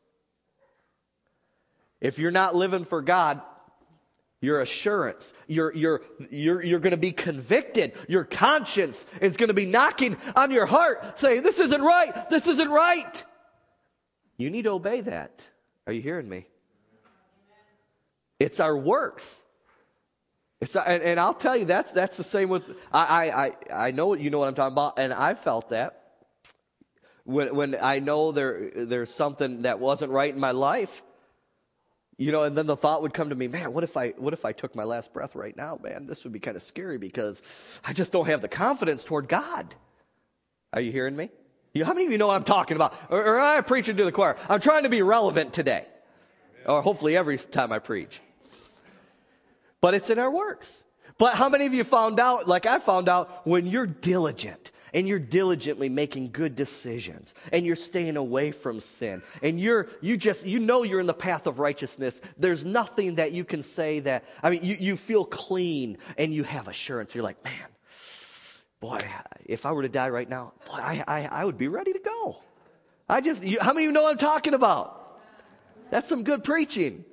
A: If you're not living for God, your assurance, you're going to be convicted. Your conscience is going to be knocking on your heart, saying, this isn't right, this isn't right. You need to obey that. Are you hearing me? It's our works. And I'll tell you, that's the same with, I know you know what I'm talking about, and I felt that. When I know there's something that wasn't right in my life, you know, and then the thought would come to me, man, what if I took my last breath right now, man? This would be kind of scary because I just don't have the confidence toward God. Are you hearing me? How many of you know what I'm talking about? Or I'm preaching to the choir. I'm trying to be relevant today. Or hopefully every time I preach. But it's in our works. But how many of you found out, like I found out, when you're diligent and you're diligently making good decisions and you're staying away from sin and you know you're in the path of righteousness, there's nothing that you can say that, I mean, you feel clean and you have assurance. You're like, man, boy, if I were to die right now, boy, I would be ready to go. How many of you know what I'm talking about? That's some good preaching.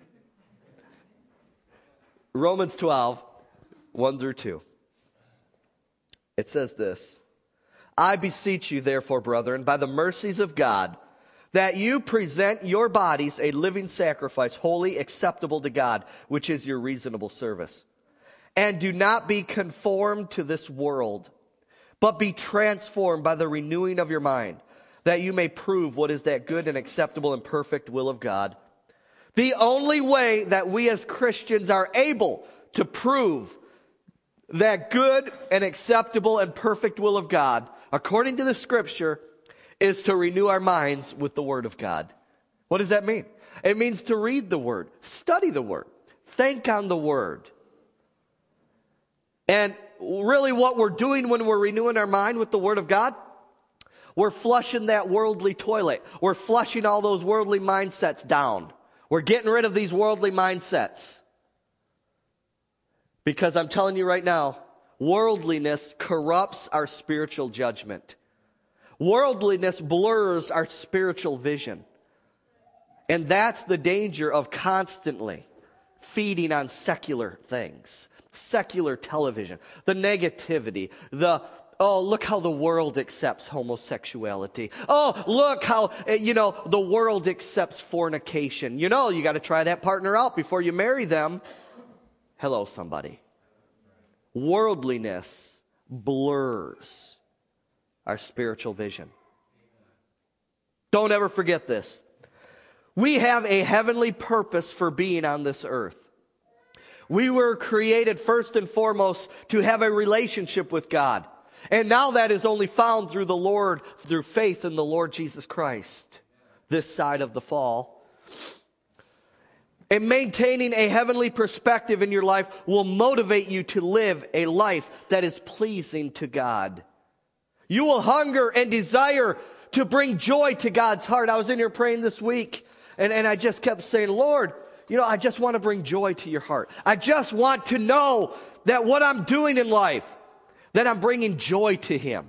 A: Romans 12, 1 through 2. It says this, I beseech you, therefore, brethren, by the mercies of God, that you present your bodies a living sacrifice, holy, acceptable to God, which is your reasonable service. And do not be conformed to this world, but be transformed by the renewing of your mind, that you may prove what is that good and acceptable and perfect will of God. The only way that we as Christians are able to prove that good and acceptable and perfect will of God, according to the Scripture, is to renew our minds with the Word of God. What does that mean? It means to read the Word, study the Word, think on the Word. And really what we're doing when we're renewing our mind with the Word of God, we're flushing that worldly toilet. We're flushing all those worldly mindsets down. We're getting rid of these worldly mindsets. Because I'm telling you right now, worldliness corrupts our spiritual judgment. Worldliness blurs our spiritual vision. And that's the danger of constantly feeding on secular things. Secular television, the negativity, oh, look how the world accepts homosexuality. Oh, look how, the world accepts fornication. You got to try that partner out before you marry them. Hello, somebody. Worldliness blurs our spiritual vision. Don't ever forget this. We have a heavenly purpose for being on this earth. We were created first and foremost to have a relationship with God. And now that is only found through the Lord, through faith in the Lord Jesus Christ, this side of the fall. And maintaining a heavenly perspective in your life will motivate you to live a life that is pleasing to God. You will hunger and desire to bring joy to God's heart. I was in here praying this week, and I just kept saying, Lord, I just want to bring joy to your heart. I just want to know that what I'm doing in life, that I'm bringing joy to Him.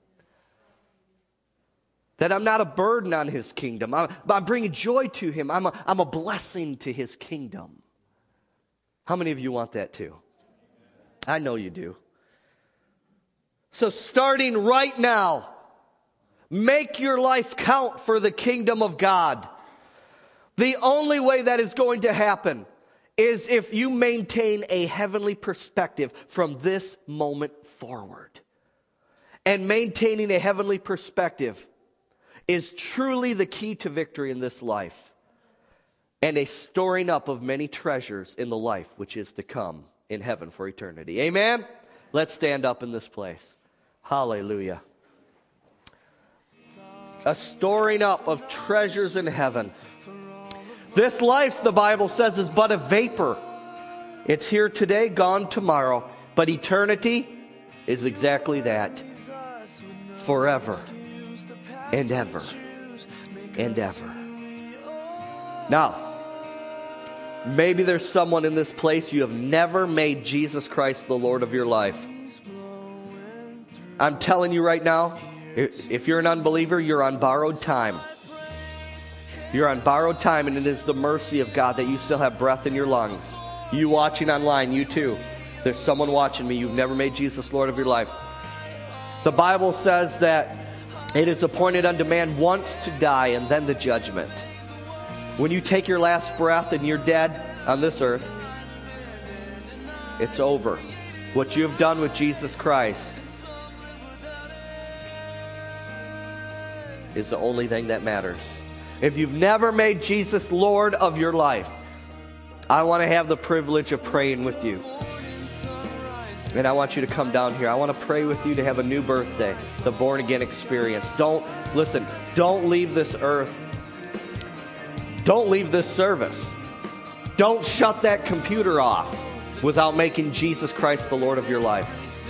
A: That I'm not a burden on His kingdom. I'm bringing joy to Him. I'm a blessing to His kingdom. How many of you want that too? I know you do. So starting right now, make your life count for the kingdom of God. The only way that is going to happen is if you maintain a heavenly perspective from this moment forward. And maintaining a heavenly perspective is truly the key to victory in this life, and a storing up of many treasures in the life which is to come in heaven for eternity. Amen? Let's stand up in this place. Hallelujah. A storing up of treasures in heaven. This life, the Bible says, is but a vapor. It's here today, gone tomorrow. But eternity is exactly that. Forever and ever and ever. Now, maybe there's someone in this place, you have never made Jesus Christ the Lord of your life. I'm telling you right now, if you're an unbeliever, you're on borrowed time. You're on borrowed time, and it is the mercy of God that you still have breath in your lungs. You watching online, you too. There's someone watching me. You've never made Jesus Lord of your life. The Bible says that it is appointed unto man once to die and then the judgment. When you take your last breath and you're dead on this earth, it's over. What you have done with Jesus Christ is the only thing that matters. If you've never made Jesus Lord of your life, I want to have the privilege of praying with you. And I want you to come down here. I want to pray with you to have a new birthday, the born again experience. Don't leave this earth. Don't leave this service. Don't shut that computer off without making Jesus Christ the Lord of your life.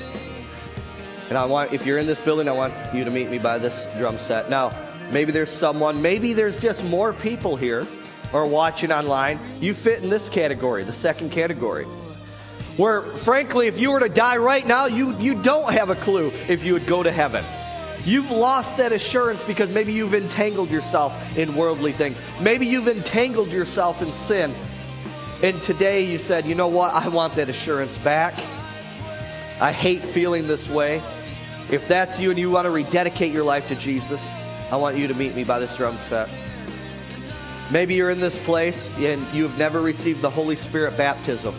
A: And if you're in this building, I want you to meet me by this drum set. Now, maybe there's just more people here or watching online. You fit in this category, the second category. Where, frankly, if you were to die right now, you don't have a clue if you would go to heaven. You've lost that assurance because maybe you've entangled yourself in worldly things. Maybe you've entangled yourself in sin. And today you said, you know what? I want that assurance back. I hate feeling this way. If that's you and you want to rededicate your life to Jesus, I want you to meet me by this drum set. Maybe you're in this place and you have never received the Holy Spirit baptism.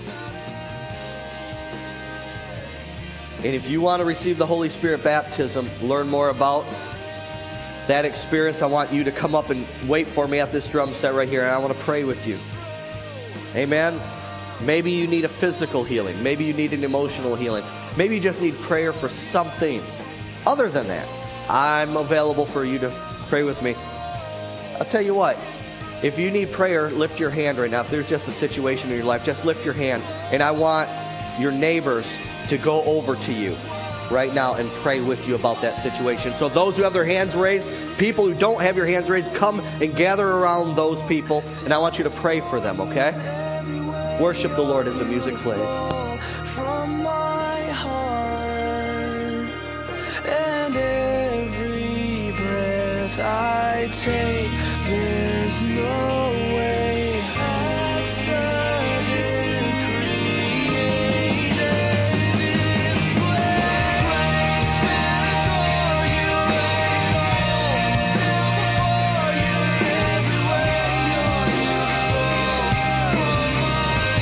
A: And if you want to receive the Holy Spirit baptism, learn more about that experience, I want you to come up and wait for me at this drum set right here, and I want to pray with you. Amen? Maybe you need a physical healing. Maybe you need an emotional healing. Maybe you just need prayer for something. Other than that, I'm available for you to pray with me. I'll tell you what, if you need prayer, lift your hand right now. If there's just a situation in your life, just lift your hand. And I want your neighbors to go over to you right now and pray with you about that situation. So those who have their hands raised, people who don't have your hands raised, come and gather around those people, and I want you to pray for them, okay? Worship the Lord as the music plays.
B: From my heart, and every breath I take, there's no way accident created this place. And adore you, till before you, everywhere you're beautiful. From my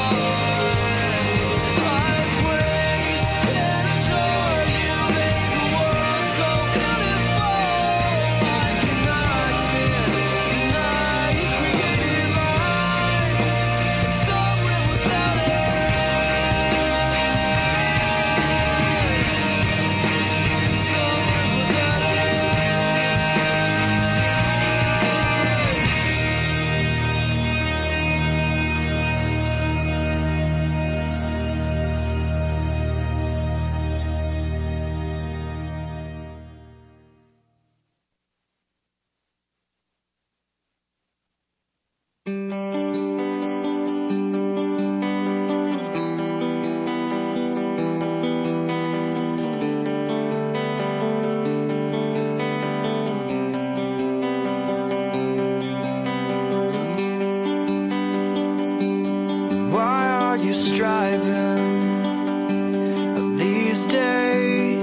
B: heart, I praise and adore you, make the world so beautiful. I cannot stand it, deny you created life, and somewhere without it, somewhere without it. Why are you striving these days?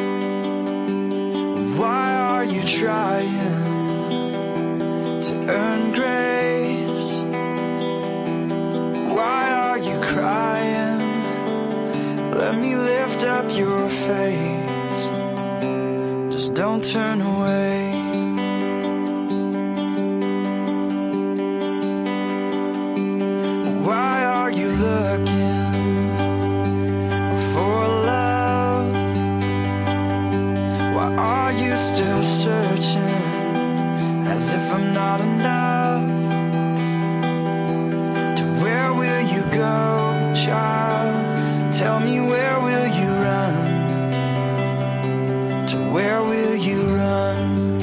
B: Why are you trying to earn grace? Why are you crying? Let me lift up your face. Just don't turn away. Why are you looking for love? Why are you still searching as if I'm not enough? To where will you go, child? Tell me, where will you run? To where will you run?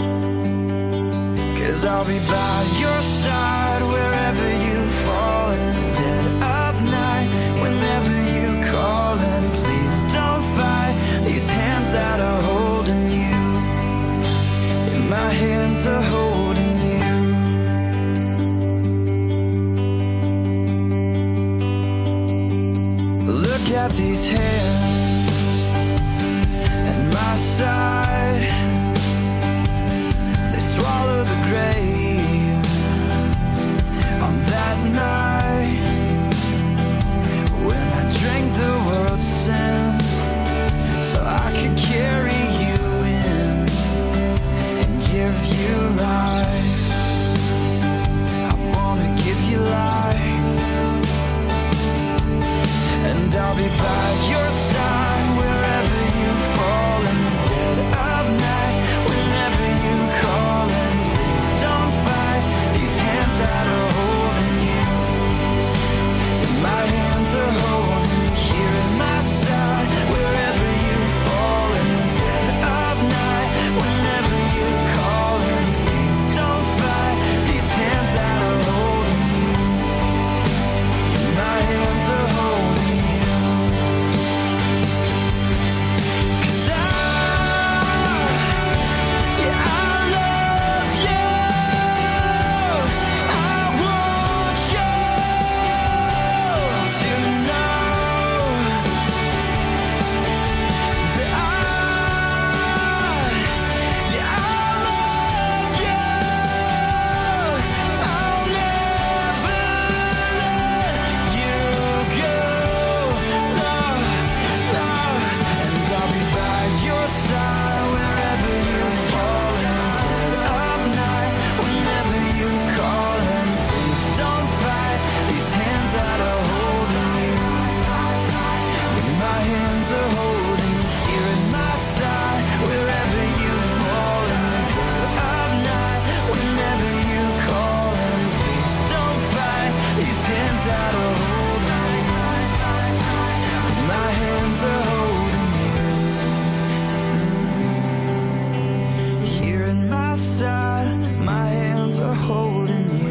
B: 'Cause I'll be by your side wherever you fall in the dead of night. Whenever you call, and please don't fight these hands that are holding you. And my hands are holding you. Look at these hands at my side. They swallow the grave on that night when I drank the world's sin, so I could carry you in and give you life. I wanna give you life, and I'll be by your side that are holding me. My hands are holding you. Here at my side, my hands are holding you.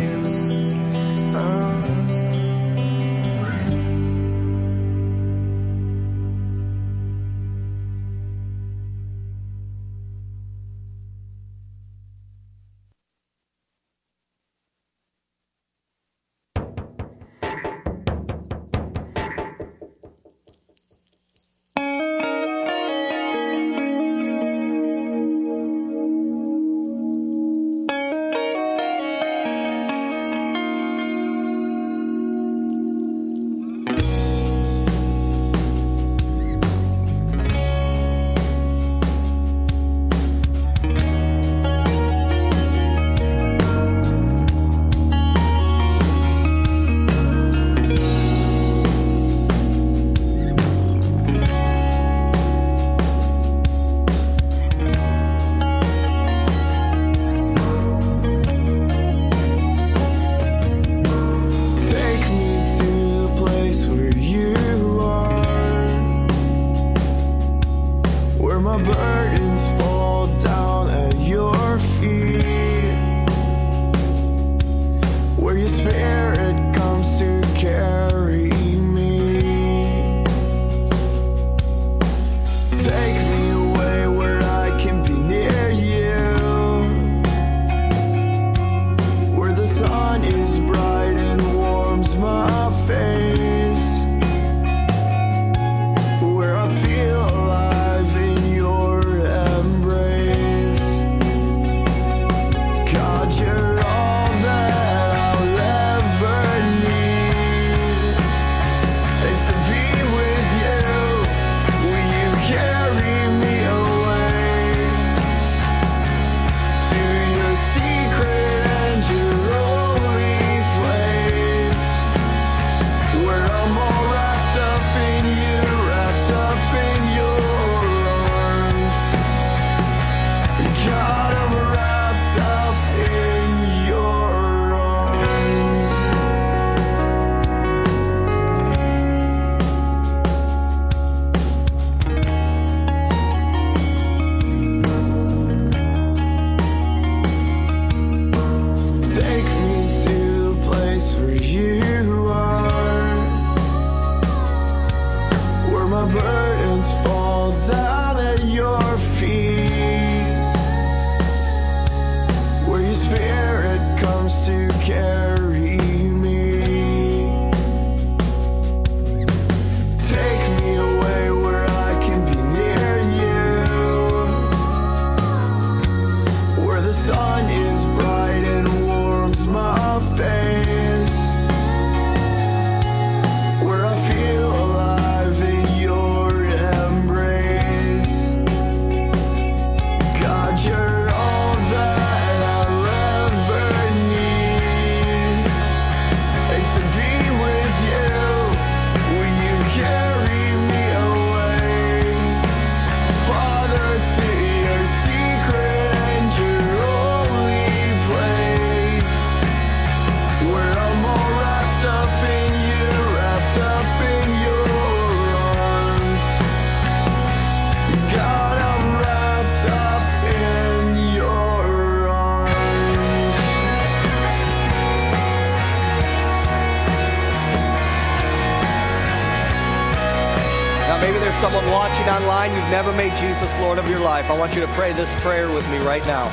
A: Someone watching online, you've never made Jesus Lord of your life. I want you to pray this prayer with me right now.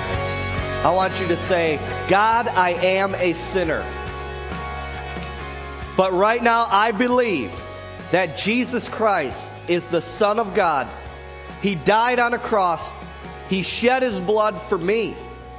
A: I want you to say, God, I am a sinner. But right now, I believe that Jesus Christ is the Son of God. He died on a cross. He shed his blood for me.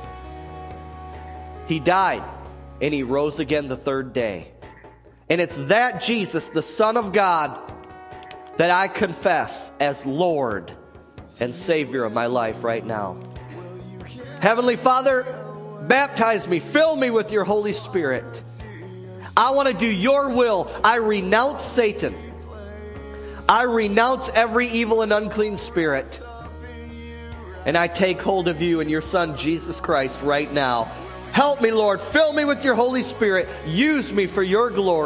A: He died, and he rose again the third day. And it's that Jesus, the Son of God, that I confess as Lord and Savior of my life right now. Heavenly Father, baptize me, fill me with your Holy Spirit. I want to do your will. I renounce Satan. I renounce every evil and unclean spirit. And I take hold of you and your Son, Jesus Christ, right now. Help me, Lord. Fill me with your Holy Spirit. Use me for your glory.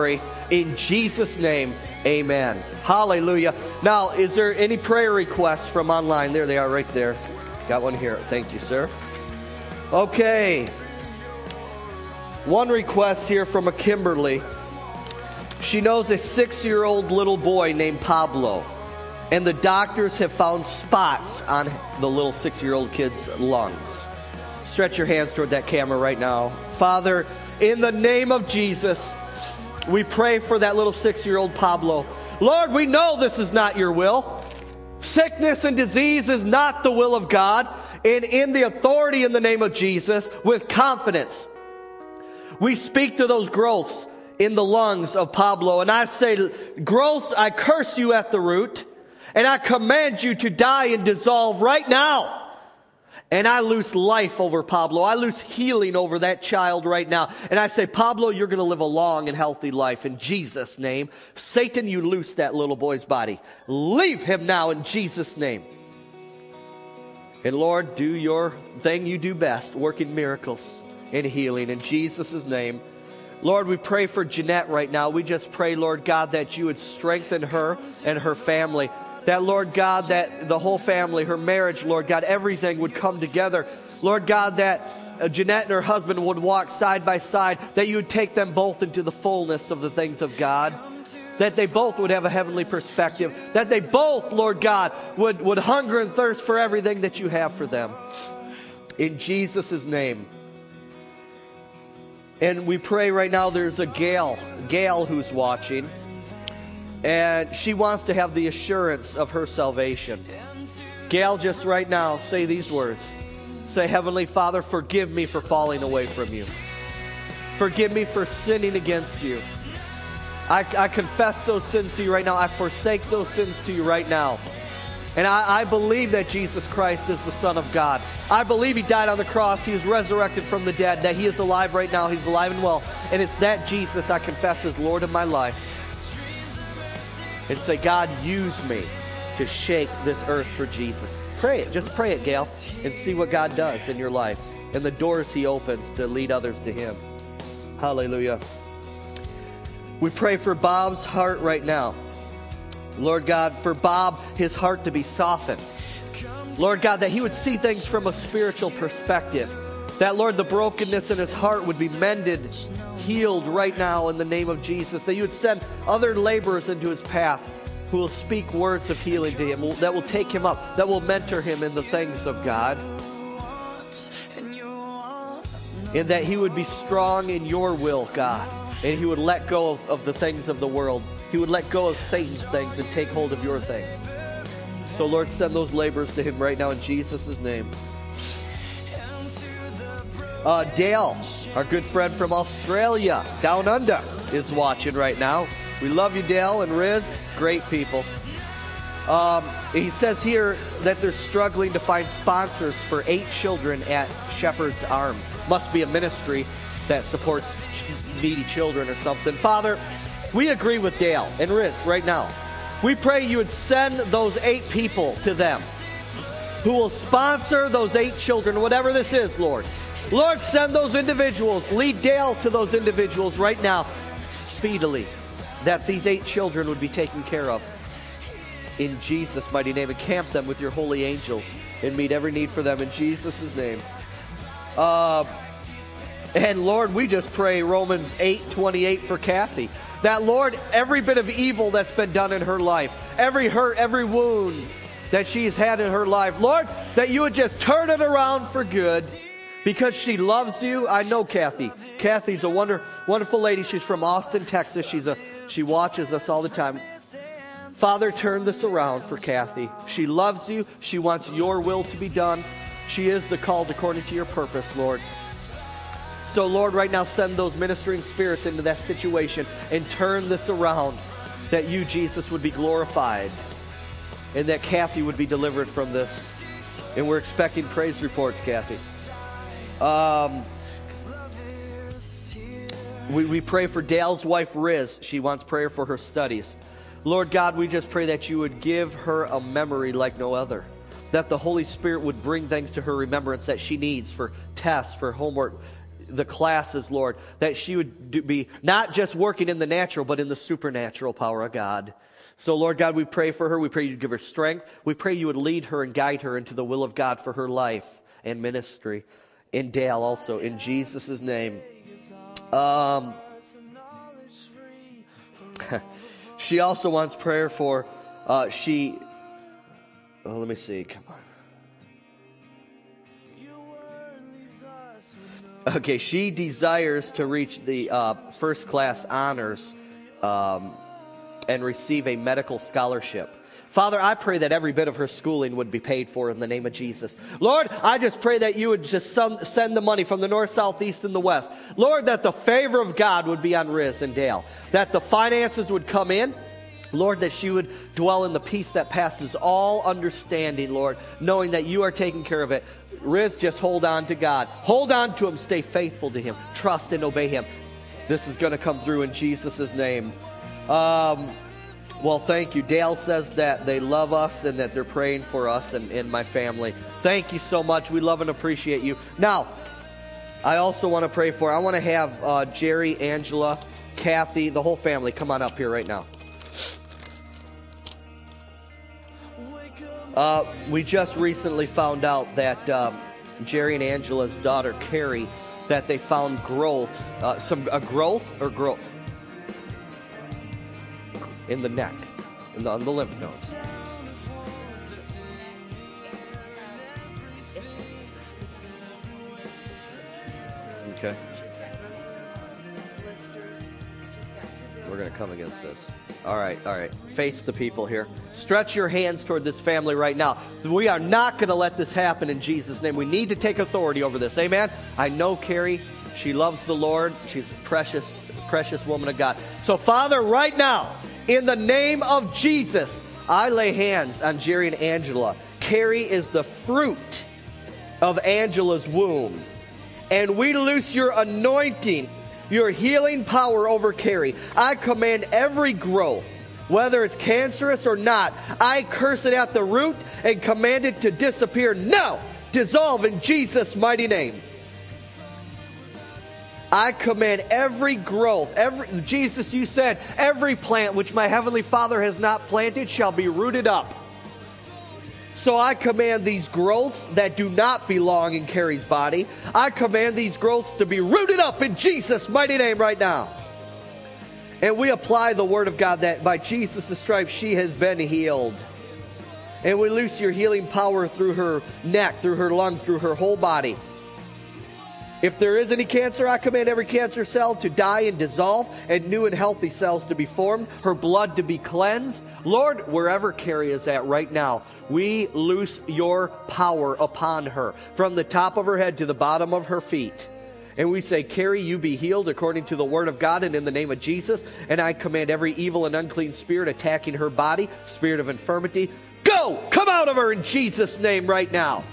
A: In Jesus' name, amen. Hallelujah. Now, is there any prayer requests from online? There they are right there. Got one here. Thank you, sir. Okay. One request here from a Kimberly. She knows a 6-year-old little boy named Pablo, and the doctors have found spots on the little 6-year-old kid's lungs. Stretch your hands toward that camera right now. Father, in the name of Jesus, we pray for that little 6-year-old Pablo. Lord, we know this is not your will. Sickness and disease is not the will of God. And in the authority in the name of Jesus, with confidence, we speak to those growths in the lungs of Pablo. And I say, growths, I curse you at the root. And I command you to die and dissolve right now. And I loose life over Pablo. I loose healing over that child right now. And I say, Pablo, you're going to live a long and healthy life in Jesus' name. Satan, you loose that little boy's body. Leave him now in Jesus' name. And Lord, do your thing you do best, working miracles and healing in Jesus' name. Lord, we pray for Jeanette right now. We just pray, Lord God, that you would strengthen her and her family. That, Lord God, that the whole family, her marriage, Lord God, everything would come together. Lord God, that Jeanette and her husband would walk side by side, that you would take them both into the fullness of the things of God. That they both would have a heavenly perspective. That they both, Lord God, would hunger and thirst for everything that you have for them. In Jesus' name. And we pray right now, there's a Gail who's watching. And she wants to have the assurance of her salvation. Gail, just right now, say these words. Say, Heavenly Father, forgive me for falling away from you. Forgive me for sinning against you. I confess those sins to you right now. I forsake those sins to you right now. And I believe that Jesus Christ is the Son of God. I believe He died on the cross. He was resurrected from the dead. That He is alive right now. He's alive and well. And it's that Jesus I confess as Lord of my life. And say, God, use me to shake this earth for Jesus. Pray it. Just pray it, Gail, and see what God does in your life and the doors He opens to lead others to Him. Hallelujah. We pray for Bob's heart right now. Lord God, for Bob, his heart to be softened. Lord God, that he would see things from a spiritual perspective. That, Lord, the brokenness in his heart would be mended, healed right now in the name of Jesus. That you would send other laborers into his path who will speak words of healing to him, that will take him up, that will mentor him in the things of God. And that he would be strong in your will, God. And he would let go of the things of the world. He would let go of Satan's things and take hold of your things. So, Lord, send those laborers to him right now in Jesus' name. Dale, our good friend from Australia, down under, is watching right now. We love you, Dale and Riz. Great people. He says here that they're struggling to find sponsors for 8 children at Shepherd's Arms. Must be a ministry that supports needy children or something. Father, we agree with Dale and Riz right now. We pray you would send those 8 people to them who will sponsor those 8 children, whatever this is, Lord. Lord, send those individuals. Lead Dale to those individuals right now, speedily, that these 8 children would be taken care of. In Jesus' mighty name, encamp them with your holy angels and meet every need for them in Jesus' name. And Lord, we just pray Romans 8:28 for Kathy. That, Lord, every bit of evil that's been done in her life, every hurt, every wound that she's had in her life, Lord, that you would just turn it around for good because she loves you. I know Kathy. Kathy's a wonderful lady. She's from Austin, Texas. She watches us all the time. Father, turn this around for Kathy. She loves you. She wants your will to be done. She is the called according to your purpose, Lord. So, Lord, right now, send those ministering spirits into that situation and turn this around, that you, Jesus, would be glorified and that Kathy would be delivered from this. And we're expecting praise reports, Kathy. We pray for Dale's wife, Riz. She wants prayer for her studies. Lord God, we just pray that you would give her a memory like no other, that the Holy Spirit would bring things to her remembrance that she needs for tests, for homework, the classes, Lord, that she would be not just working in the natural, but in the supernatural power of God. So, Lord God, we pray for her. We pray you'd give her strength. We pray you would lead her and guide her into the will of God for her life and ministry. In Dale also, in Jesus' name. She also wants prayer for, let me see, come on. Okay, she desires to reach the first class honors and receive a medical scholarship. Father, I pray that every bit of her schooling would be paid for in the name of Jesus. Lord, I just pray that you would just send the money from the north, south, east, and the west. Lord, that the favor of God would be on Riz and Dale. That the finances would come in. Lord, that she would dwell in the peace that passes all understanding, Lord, knowing that you are taking care of it. Riz, just hold on to God. Hold on to him. Stay faithful to him. Trust and obey him. This is going to come through in Jesus' name. Well, thank you. Dale says that they love us and that they're praying for us and my family. Thank you so much. We love and appreciate you. Now, I also want to pray for, I want to have Jerry, Angela, Kathy, the whole family come on up here right now. We just recently found out that Jerry and Angela's daughter, Carrie, that they found growths, a growth in the neck, on the lymph nodes. Okay. We're going to come against this. All right. Face the people here. Stretch your hands toward this family right now. We are not going to let this happen in Jesus' name. We need to take authority over this. Amen? I know Carrie. She loves the Lord. She's a precious, precious woman of God. So, Father, right now, in the name of Jesus, I lay hands on Jerry and Angela. Carrie is the fruit of Angela's womb. And we loose your anointing, your healing power over Carrie. I command every growth, whether it's cancerous or not, I curse it at the root and command it to disappear now. Dissolve in Jesus' mighty name. I command every growth, Jesus, you said, every plant which my heavenly Father has not planted shall be rooted up. So I command these growths that do not belong in Carrie's body, I command these growths to be rooted up in Jesus' mighty name right now. And we apply the word of God that by Jesus' stripes she has been healed. And we loose your healing power through her neck, through her lungs, through her whole body. If there is any cancer, I command every cancer cell to die and dissolve and new and healthy cells to be formed, her blood to be cleansed. Lord, wherever Carrie is at right now, we loose your power upon her from the top of her head to the bottom of her feet. And we say, Carrie, you be healed according to the word of God and in the name of Jesus. And I command every evil and unclean spirit attacking her body, spirit of infirmity, go! Come out of her in Jesus' name right now.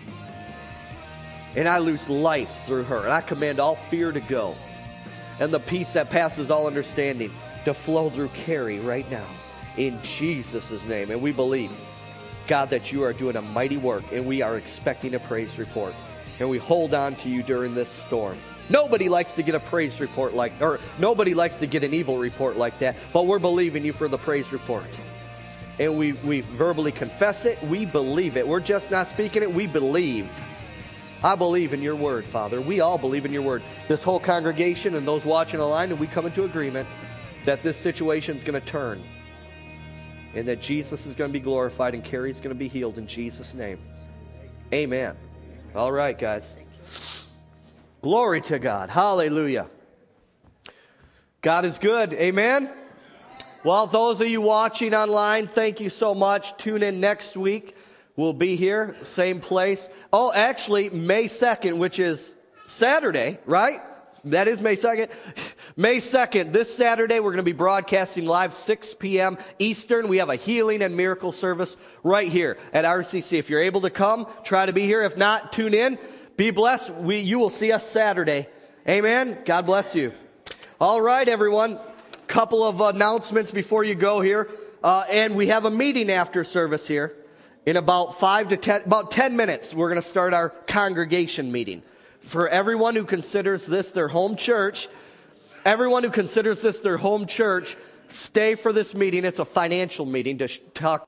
A: And I loose life through her. And I command all fear to go. And the peace that passes all understanding to flow through Carrie right now. In Jesus' name. And we believe, God, that you are doing a mighty work. And we are expecting a praise report. And we hold on to you during this storm. Nobody likes to get a praise report or nobody likes to get an evil report like that. But we're believing you for the praise report. And we verbally confess it. We believe it. We're just not speaking it. We believe. I believe in your word, Father. We all believe in your word. This whole congregation and those watching online, and we come into agreement that this situation is going to turn. And that Jesus is going to be glorified and Carrie's going to be healed in Jesus' name. Amen. All right, guys. Glory to God. Hallelujah. God is good. Amen. Well, those of you watching online, thank you so much. Tune in next week. We'll be here, same place. Oh, actually, May 2nd, which is Saturday, right? That is May 2nd. May 2nd, this Saturday, we're going to be broadcasting live 6 p.m. Eastern. We have a healing and miracle service right here at RCC. If you're able to come, try to be here. If not, tune in. Be blessed. You will see us Saturday. Amen. God bless you. All right, everyone. Couple of announcements before you go here. And we have a meeting after service here. In about 10 minutes, we're going to start our congregation meeting. for everyone who considers this their home church, stay for this meeting. It's a financial meeting to talk